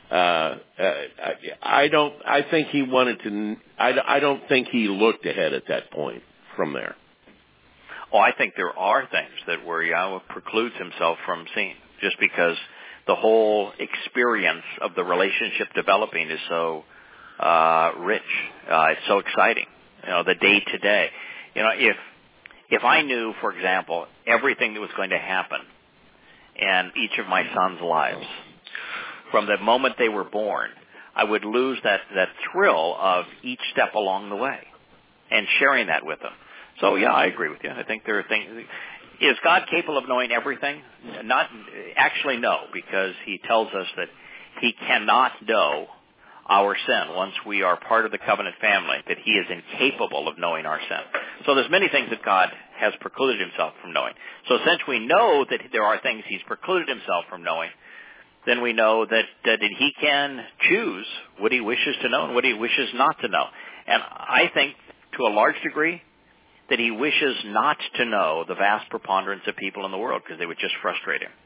I think he wanted to, I don't think he looked ahead at that point from there. Oh, I think there are things that where Yahweh precludes himself from seeing, just because the whole experience of the relationship developing is so rich. It's so exciting. You know, the day to day. You know, if I knew, for example, everything that was going to happen in each of my sons' lives from the moment they were born, I would lose that thrill of each step along the way and sharing that with them. So, yeah, I agree with you. I think there are things. Is God capable of knowing everything? Actually, no, because he tells us that he cannot know our sin once we are part of the covenant family, that he is incapable of knowing our sin. So there's many things that God has precluded himself from knowing. So since we know that there are things he's precluded himself from knowing, then we know that he can choose what he wishes to know and what he wishes not to know. And I think, to a large degree, that he wishes not to know the vast preponderance of people in the world because they would just frustrate him.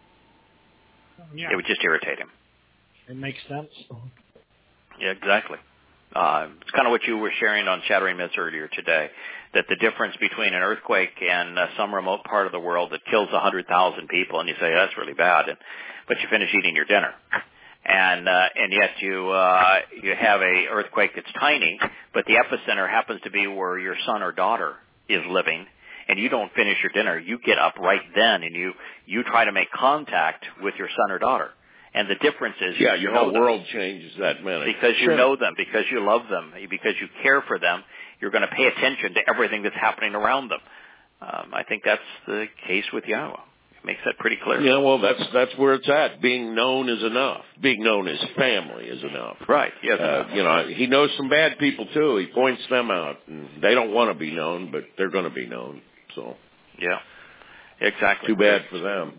Yeah. It would just irritate him. It makes sense. Yeah, exactly. It's kind of what you were sharing on Shattering Myths earlier today, that the difference between an earthquake and some remote part of the world that kills 100,000 people, and you say, that's really bad, but you finish eating your dinner. And yet you have a earthquake that's tiny, but the epicenter happens to be where your son or daughter is living, and you don't finish your dinner. You get up right then, and you try to make contact with your son or daughter. And the difference is, your whole world changes that minute. Because you know them, because you love them, because you care for them, you're going to pay attention to everything that's happening around them. I think that's the case with Yahweh. It makes that pretty clear. Yeah, well, that's where it's at. Being known is enough. Being known as family is enough. Right. Yes. You know, he knows some bad people too. He points them out, and they don't want to be known, but they're going to be known. So. Yeah. Exactly. Too bad for them.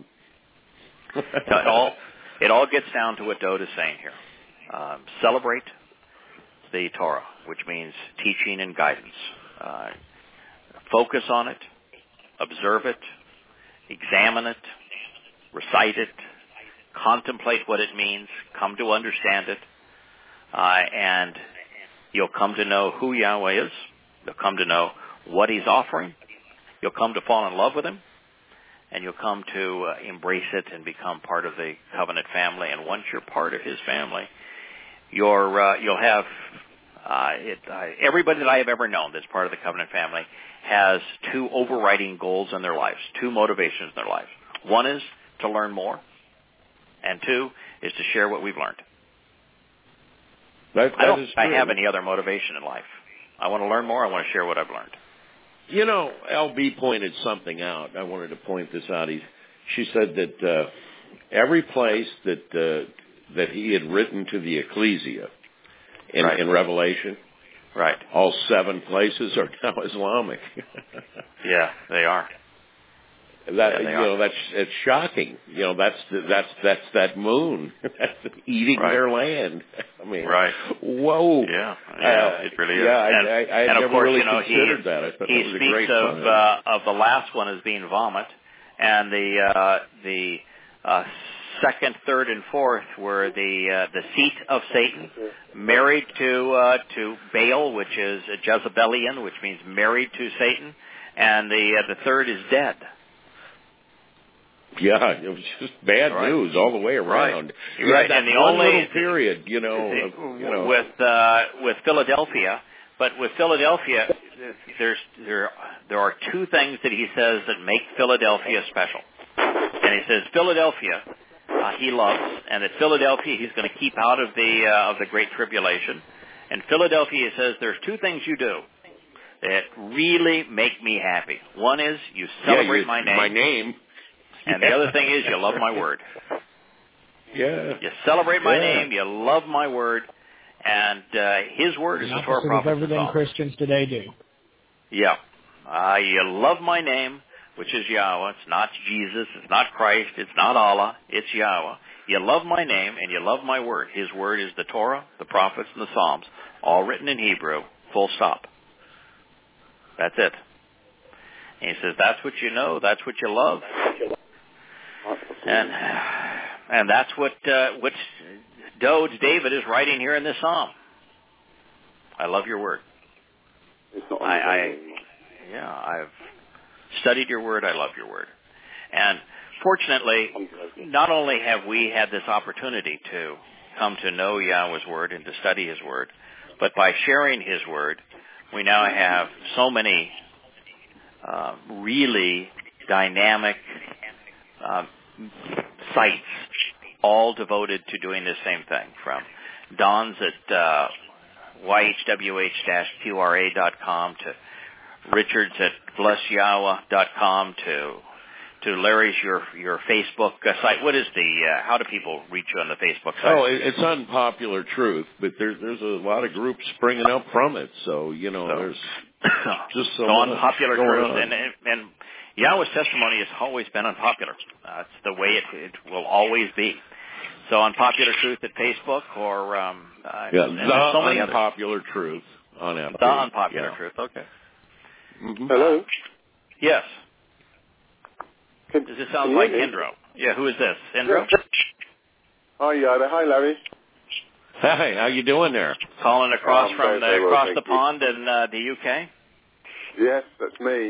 It all gets down to what Dode is saying here. Celebrate the Torah, which means teaching and guidance. Focus on it, observe it, examine it, recite it, contemplate what it means, come to understand it, and you'll come to know who Yahweh is. You'll come to know what he's offering. You'll come to fall in love with him. And you'll come to embrace it and become part of the covenant family. And once you're part of his family, you'll have everybody that I have ever known that's part of the covenant family has two overriding goals in their lives, two motivations in their lives. One is to learn more, and two is to share what we've learned. I don't have any other motivation in life. I want to learn more. I want to share what I've learned. You know, LB pointed something out. I wanted to point this out. She said that every place that he had written to the ecclesia in Revelation, right, all 7 places are now Islamic. Yeah, they are. It's shocking. You know, that's that moon that's eating their land. I mean, whoa. Yeah, it really is. Yeah, I and never of course, really considered that. I thought he that was speaks a great of the last one as being vomit, and the second, third, and fourth were the seat of Satan, married to Baal, which is a Jezebelian, which means married to Satan, and the third is dead. Yeah, it was just bad news all the way around. Right, and the only little period, with Philadelphia, but with Philadelphia, there are 2 things that he says that make Philadelphia special. And he says Philadelphia he loves, and that Philadelphia he's going to keep out of the Great Tribulation. And Philadelphia, he says, there's 2 things you do that really make me happy. One is you celebrate my name. And the other thing is you love my word. Yeah. You celebrate my name, you love my word, and his word is the Torah, prophets, and everything Christians today do. Yeah. You love my name, which is Yahweh. It's not Jesus. It's not Christ. It's not Allah. It's Yahweh. You love my name and you love my word. His word is the Torah, the prophets, and the Psalms, all written in Hebrew, full stop. That's it. And he says, that's what you know, that's what you love. And that's what David is writing here in this psalm. I love your word. I've studied your word. I love your word. And fortunately, not only have we had this opportunity to come to know Yahweh's word and to study his word, but by sharing his word, we now have so many really dynamic sites all devoted to doing the same thing, from Don's at yhwh-qra.com to Richard's at blessyahweh.com to Larry's your Facebook site. What is how do people reach you on the Facebook site? Oh, it's Unpopular Truth, but there's a lot of groups springing up from it. So, there's just so much Unpopular going Truth. on. And Yahweh's testimony has always been unpopular. It's the way it will always be. So Unpopular Truth at Facebook or The Unpopular Truth on Apple. The Unpopular Truth, okay. Mm-hmm. Hello? Yes. Does this sound like Indro? Yeah, who is this? Indro? Hi, Yada. Hi, Larry. Hi, how you doing there? Calling across across the pond in the UK? Yes, that's me.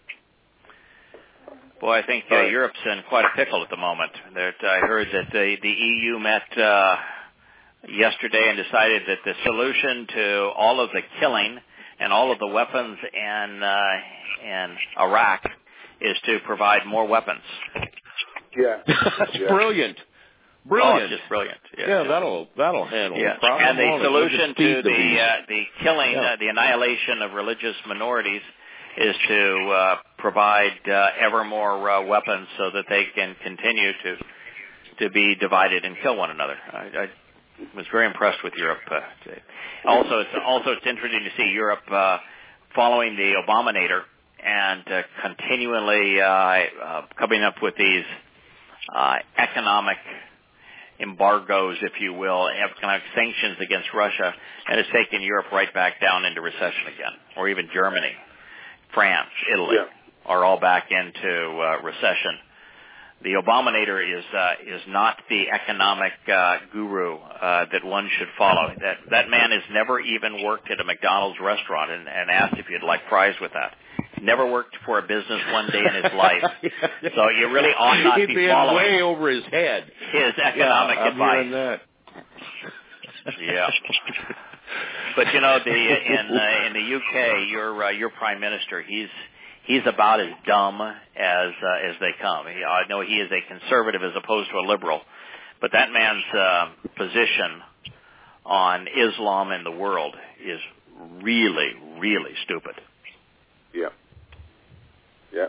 Boy, I think Europe's in quite a pickle at the moment. I heard that the EU met yesterday and decided that the solution to all of the killing and all of the weapons in Iraq is to provide more weapons. Yeah. That's brilliant. Oh, it's just brilliant. Yeah, that'll handle the problem. And the solution to the killing, the annihilation of religious minorities is to provide ever more weapons so that they can continue to be divided and kill one another. I was very impressed with Europe. Also, it's interesting to see Europe following the Obamanator and continually coming up with these economic embargoes, if you will, economic sanctions against Russia, and it's taken Europe right back down into recession again, or even Germany, France, Italy, are all back into recession. The Obamanator is not the economic guru that one should follow. That man has never even worked at a McDonald's restaurant and asked if you'd like fries with that. Never worked for a business one day in his life. So you really ought not be following way over his head his economic advice. That. Yeah. But in the UK, your prime minister, he's about as dumb as they come. I know he is a conservative as opposed to a liberal, but that man's position on Islam and the world is really, really stupid. Yeah. Yeah.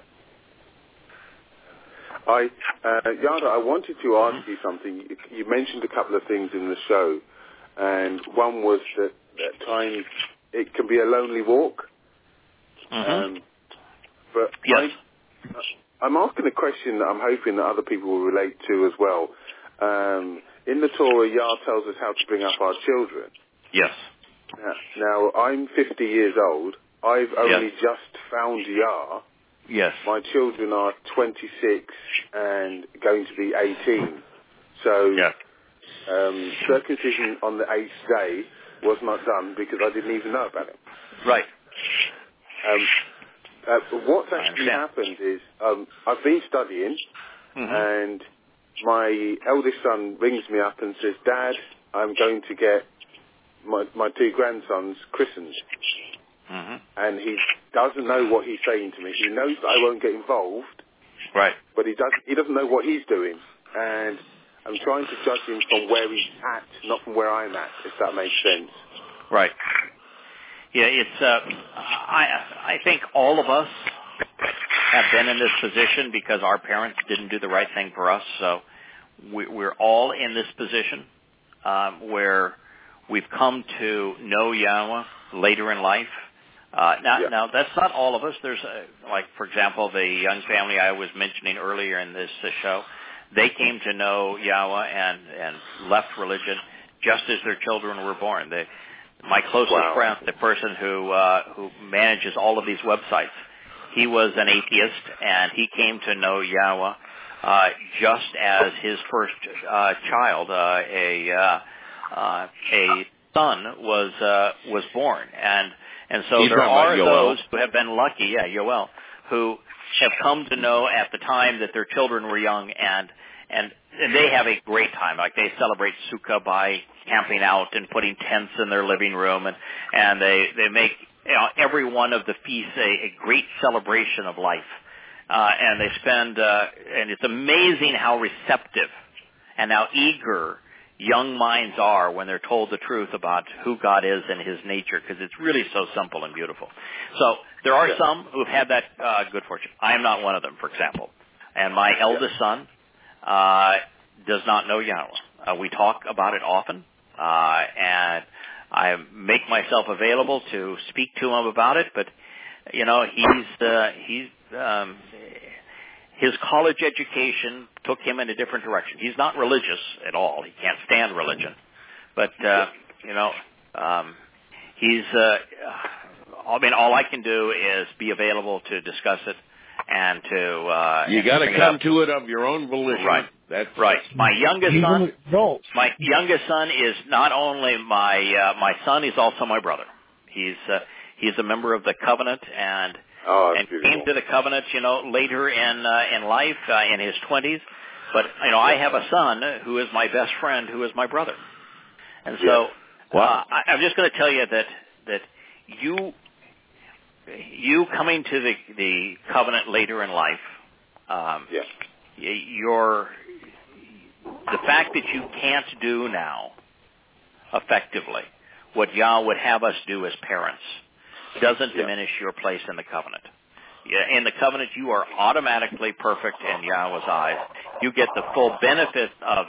Yada, I wanted to ask you something. You mentioned a couple of things in the show, and one was that at times it can be a lonely walk. Mm-hmm. But yes. I'm asking a question that I'm hoping that other people will relate to as well. In the Torah, Yah tells us how to bring up our children. Yes. Now I'm 50 years old. I've only just found Yah. Yes. My children are 26 and going to be 18. So circumcision on the 8th day was not done because I didn't even know about it. Right. What's actually happened is I've been studying, and my eldest son rings me up and says, "Dad, I'm going to get my two grandsons christened." And he doesn't know what he's saying to me. He knows that I won't get involved, right? But he doesn't know what he's doing, and I'm trying to judge him from where he's at, not from where I'm at, if that makes sense. Right. Yeah, it's. I think all of us have been in this position because our parents didn't do the right thing for us. So we're all in this position where we've come to know Yahweh later in life. Now that's not all of us. There's like, for example, the young family I was mentioning earlier in this show. They came to know Yahweh and left religion just as their children were born. My closest friend, the person who manages all of these websites, he was an atheist, and he came to know Yahweh just as his first child, a son, was born, and so there are those who have been lucky, Yoel, who have come to know at the time that their children were young, and they have a great time. Like, they celebrate Sukkah by camping out and putting tents in their living room, and they make every one of the feasts a great celebration of life. And they spend, and it's amazing how receptive and how eager young minds are when they're told the truth about who God is and His nature, because it's really so simple and beautiful. So there are some who've had that good fortune. I am not one of them, for example. And my eldest son does not know Yahweh. We talk about it often, and I make myself available to speak to him about it. But his college education took him in a different direction. He's not religious at all. He can't stand religion. But he's. All I can do is be available to discuss it. And to you got to come to it of your own volition. Right. That's right. My youngest son is not only my son; he's also my brother. He's a member of the covenant, and came to the covenant, later in life, in his 20s. But I have a son who is my best friend, who is my brother, and so I'm just going to tell you that you coming to the covenant later in life, the fact that you can't do now effectively what Yah would have us do as parents doesn't diminish your place in the covenant. In the covenant, you are automatically perfect in Yahweh's eyes. You get the full benefit of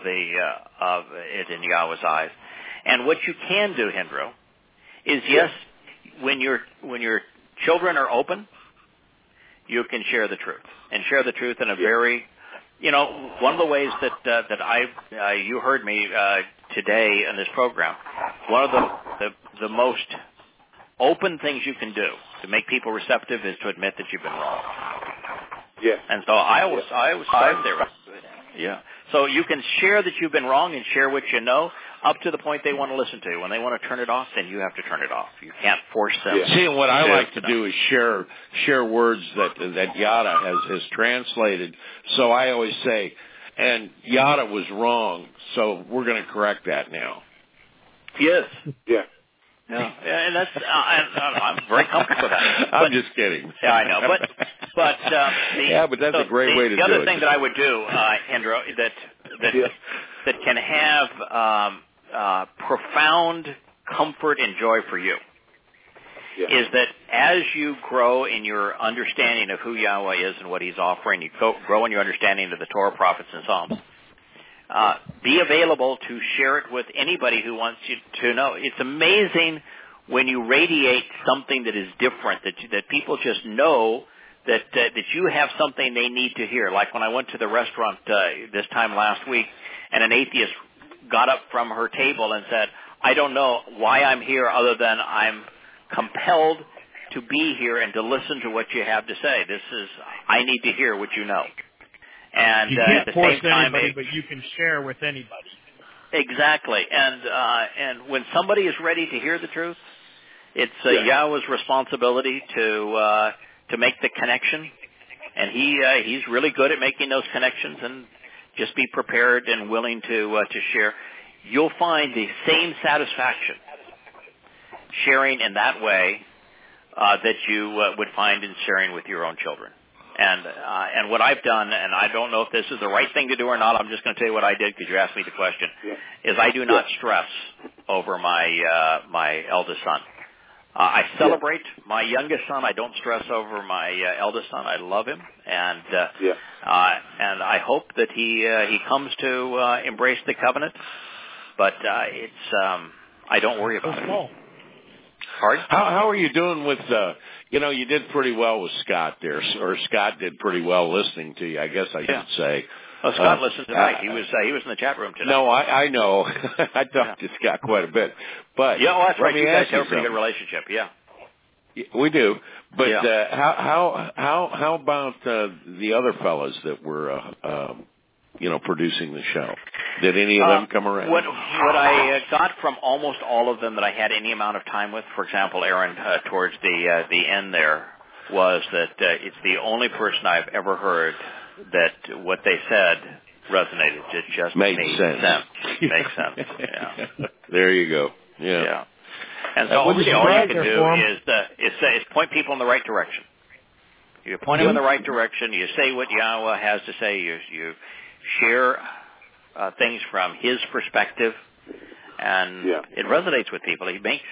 it in Yahweh's eyes. And what you can do, Hindro, is when your children are open, you can share the truth, and share the truth in a very, one of the ways that you heard me today in this program, one of the most open things you can do to make people receptive is to admit that you've been wrong. Yeah. And so I always start there. Yeah. So you can share that you've been wrong and share what you know up to the point they want to listen to. When they want to turn it off, then you have to turn it off. You can't force them. Yeah. See, what I like to do is share words that Yada has translated. So I always say, and Yada was wrong, so we're going to correct that now. Yes. Yeah. Yeah, and that's I'm very comfortable with that. I'm just kidding. Yeah, I know, but that's a great way to do it. The other thing that I would do, Andrew, that can have profound comfort and joy for you, is that as you grow in your understanding of who Yahweh is and what He's offering, you grow in your understanding of the Torah, prophets, and Psalms. Be available to share it with anybody who wants you to know. It's amazing when you radiate something that is different, that people just know that you have something they need to hear. Like when I went to the restaurant this time last week, and an atheist got up from her table and said, "I don't know why I'm here other than I'm compelled to be here and to listen to what you have to say. I need to hear what you know." And you can't at the force same time, anybody, but you can share with anybody. Exactly. And when somebody is ready to hear the truth, it's Yahweh's responsibility to make the connection, and he's really good at making those connections. And just be prepared and willing to share. You'll find the same satisfaction sharing in that way that you would find in sharing with your own children. And what I've done, and I don't know if this is the right thing to do or not, I'm just going to tell you what I did because you asked me the question, is I do not stress over my eldest son. I celebrate my youngest son. I don't stress over my eldest son. I love him, and I hope that he comes to embrace the covenant. But I don't worry about it. Pardon? How are you doing with, you did pretty well with Scott there, or Scott did pretty well listening to you, I guess I should say. Well, Scott listened tonight. He was in the chat room tonight. No, I know. I talked to Scott quite a bit. But that's right. You guys have a pretty good relationship, yeah. We do. But how about the other fellas that were producing the show? Did any of them come around? What I got from almost all of them that I had any amount of time with, for example, Aaron, towards the end there, was that it's the only person I've ever heard that what they said resonated. It just made sense. Makes sense. Yeah. There you go. Yeah. And so all you can do is point people in the right direction. You point them in the right direction. You say what Yahweh has to say. You share things from his perspective, and it resonates with people. He makes,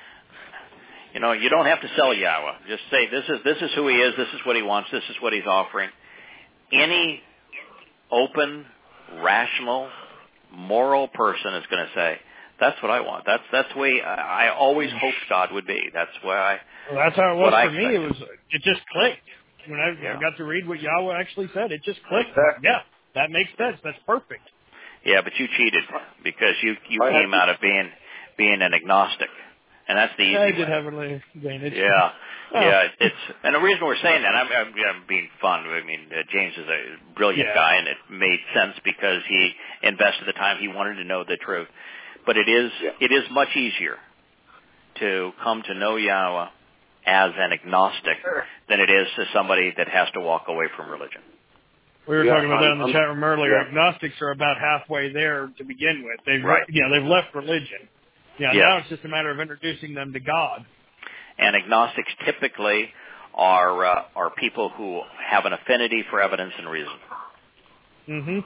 you don't have to sell Yahweh. Just say this is who he is. This is what he wants. This is what he's offering. Any open, rational, moral person is going to say, that's what I want. That's the way I always hoped God would be. That's why that's how it was for me. It just clicked. When I got to read what Yahweh actually said, it just clicked. Yeah, that makes sense. That's perfect. Yeah, but you cheated because you came out of being an agnostic, and that's the easy way. I did have an advantage. Yeah. And the reason we're saying that, I'm being fun. I mean, James is a brilliant guy, and it made sense because he invested the time. He wanted to know the truth. But it is much easier to come to know Yahweh as an agnostic than it is to somebody that has to walk away from religion. We were talking about that in the chat room earlier. Agnostics are about halfway there to begin with. They've left religion. Now it's just a matter of introducing them to God. And agnostics typically are people who have an affinity for evidence and reason. Mm-hmm.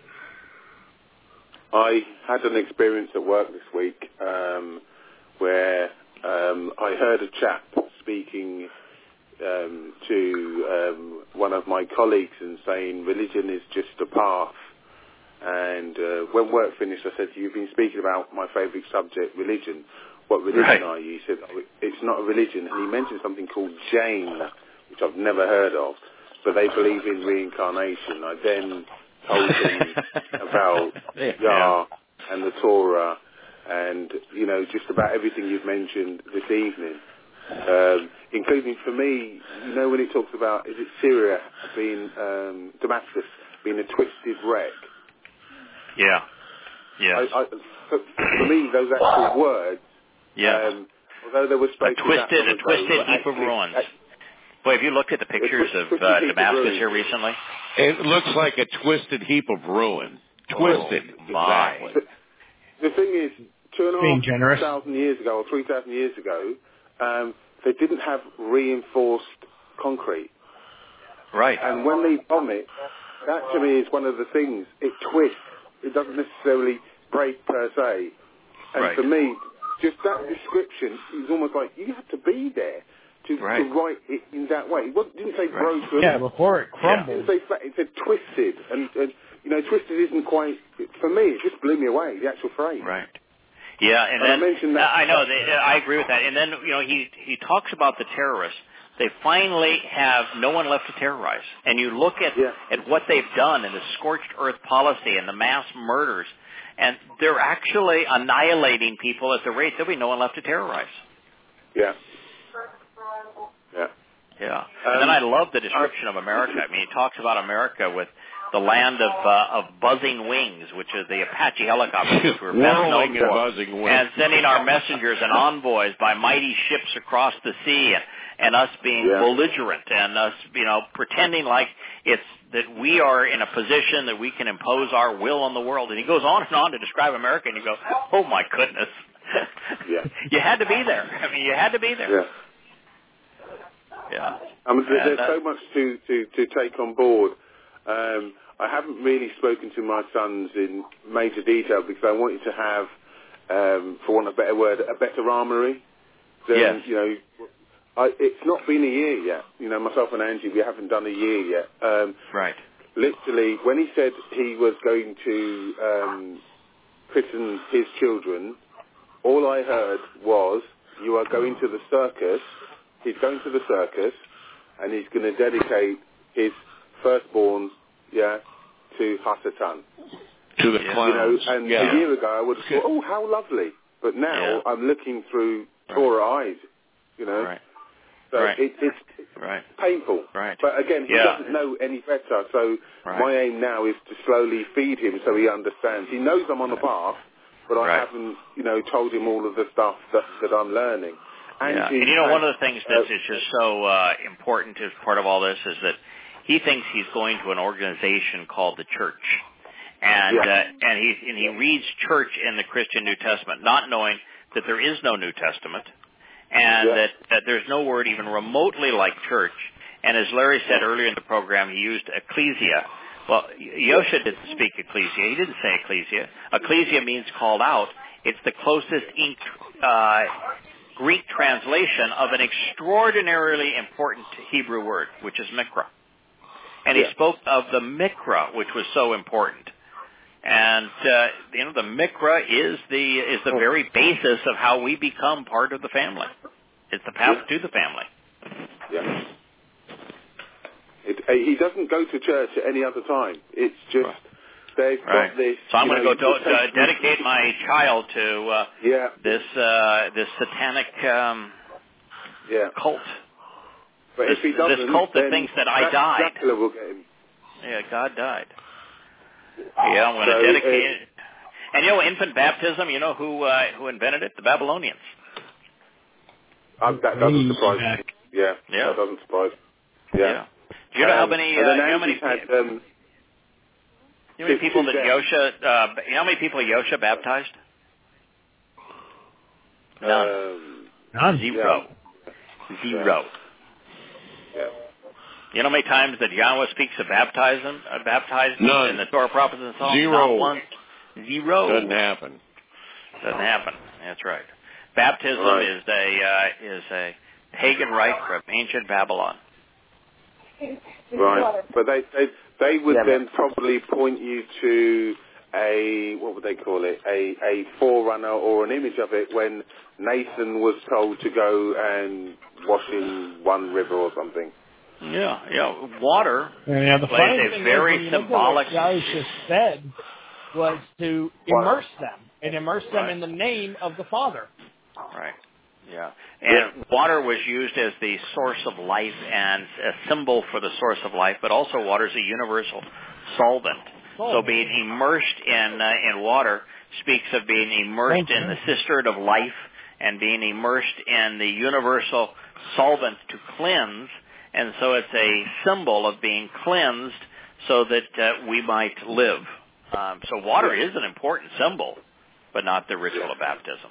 I had an experience at work this week where I heard a chap speaking to one of my colleagues and saying religion is just a path. And when work finished, I said, you've been speaking about my favourite subject, religion. What religion are you? He said, it's not a religion. And he mentioned something called Jain, which I've never heard of, but they believe in reincarnation. I then told him about Yah and the Torah and, just about everything you've mentioned this evening, including for me, when it talks about, is it Syria being, Damascus being a twisted wreck? Yeah. Yes. For me, those actual words, although they were spoken a twisted heap of ruins. Boy, have you looked at the pictures of Damascus here recently? It looks like a twisted heap of ruin. Twisted. My. The thing is, 2,500 years ago, or 3,000 years ago, they didn't have reinforced concrete. Right. And when they bomb it, that to me is one of the things. It twists. It doesn't necessarily break per se. And for me, just that description is almost like you have to be there to write it in that way. It didn't say broken. Yeah, before it crumbled. It didn't say flat. It said twisted. And twisted isn't quite, for me, it just blew me away, the actual phrase. Right. Yeah, and then, I mentioned that. I know, I agree with that. And then, he talks about the terrorists. They finally have no one left to terrorize. And you look at what they've done in the scorched earth policy and the mass murders, and they're actually annihilating people at the rate there'll be no one left to terrorize. Yeah. Yeah. And then I love the description of America. I mean, he talks about America with the land of buzzing wings, which is the Apache helicopters, which we're best known for, and sending our messengers and envoys by mighty ships across the sea, and us being belligerent, and us, pretending like it's that we are in a position that we can impose our will on the world. And he goes on and on to describe America, and you go, oh my goodness. You had to be there. I mean, you had to be there. Yeah. There's so much to take on board. I haven't really spoken to my sons in major detail because I wanted to have, for want of a better word, a better armory. Then, it's not been a year yet. Myself and Angie, we haven't done a year yet. Right. Literally, when he said he was going to christen his children, all I heard was you are going to the circus. He's going to the circus, and he's going to dedicate his firstborn, to Hasatan. To the clowns. A year ago I would have thought, oh, how lovely. But now I'm looking through Torah eyes, Right. So it's painful. Right. But again, he doesn't know any better. So my aim now is to slowly feed him so he understands. He knows I'm on a path, but I haven't, told him all of the stuff that I'm learning. And one of the things that is just so important as part of all this is that he thinks he's going to an organization called the church. And he reads church in the Christian New Testament, not knowing that there is no New Testament, and that there's no word even remotely like church. And as Larry said earlier in the program, he used ecclesia. Well, Yosha didn't speak ecclesia. He didn't say ecclesia. Ecclesia means called out. It's the closest Greek translation of an extraordinarily important Hebrew word, which is mikra. And he spoke of the mikra, which was so important. And the mikra is the very basis of how we become part of the family. It's the path to the family. Yeah. He doesn't go to church at any other time. It's just they've got this. So I'm going to go dedicate my child to this satanic cult. But if he doesn't, this cult that thinks that I died. Dracula will get him. Yeah, God died. Yeah, I'm going to dedicate it. And infant baptism, who invented it? The Babylonians. That doesn't surprise me. Yeah, that doesn't surprise me. Yeah. Do you know how many people that Yosha? How many people Yosha baptized? None. Zero. Zero. Yeah. You know how many times that Yahweh speaks of baptizing in the Torah, prophets, and Psalms? Zero. Not once. Zero. Doesn't happen. That's right. Baptism is a pagan rite from ancient Babylon. Right, but they would then probably point you to what would they call it? A forerunner or an image of it when Nathan was told to go and wash in one river or something. Water plays a very symbolic. What Yosha said was to immerse them and immerse them in the name of the Father. Right. Yeah. And water was used as the source of life and a symbol for the source of life, but also water is a universal solvent. So being immersed in water speaks of being immersed in the cistern of life and being immersed in the universal solvent to cleanse. And so it's a symbol of being cleansed so that we might live. So water is an important symbol, but not the ritual of baptism.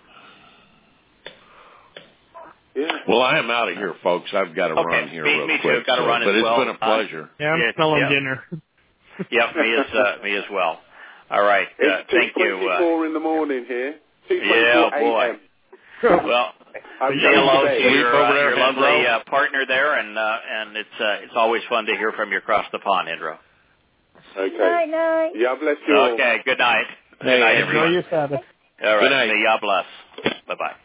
Yeah. Well, I am out of here, folks. I've got to run here real quick. Me too. Got to run as but well. It's been a pleasure. I'm smelling dinner. Yep, me as well. All right. Thank you. 2:24 in the morning here. 2:24 a.m. Well, say hello to your lovely partner there, and it's always fun to hear from you across the pond, Indro. Okay. Night. Yeah, bless you all. Okay, good night. Good night, everyone. Enjoy your Sabbath. All right. Good night. May Yah bless. Bye-bye.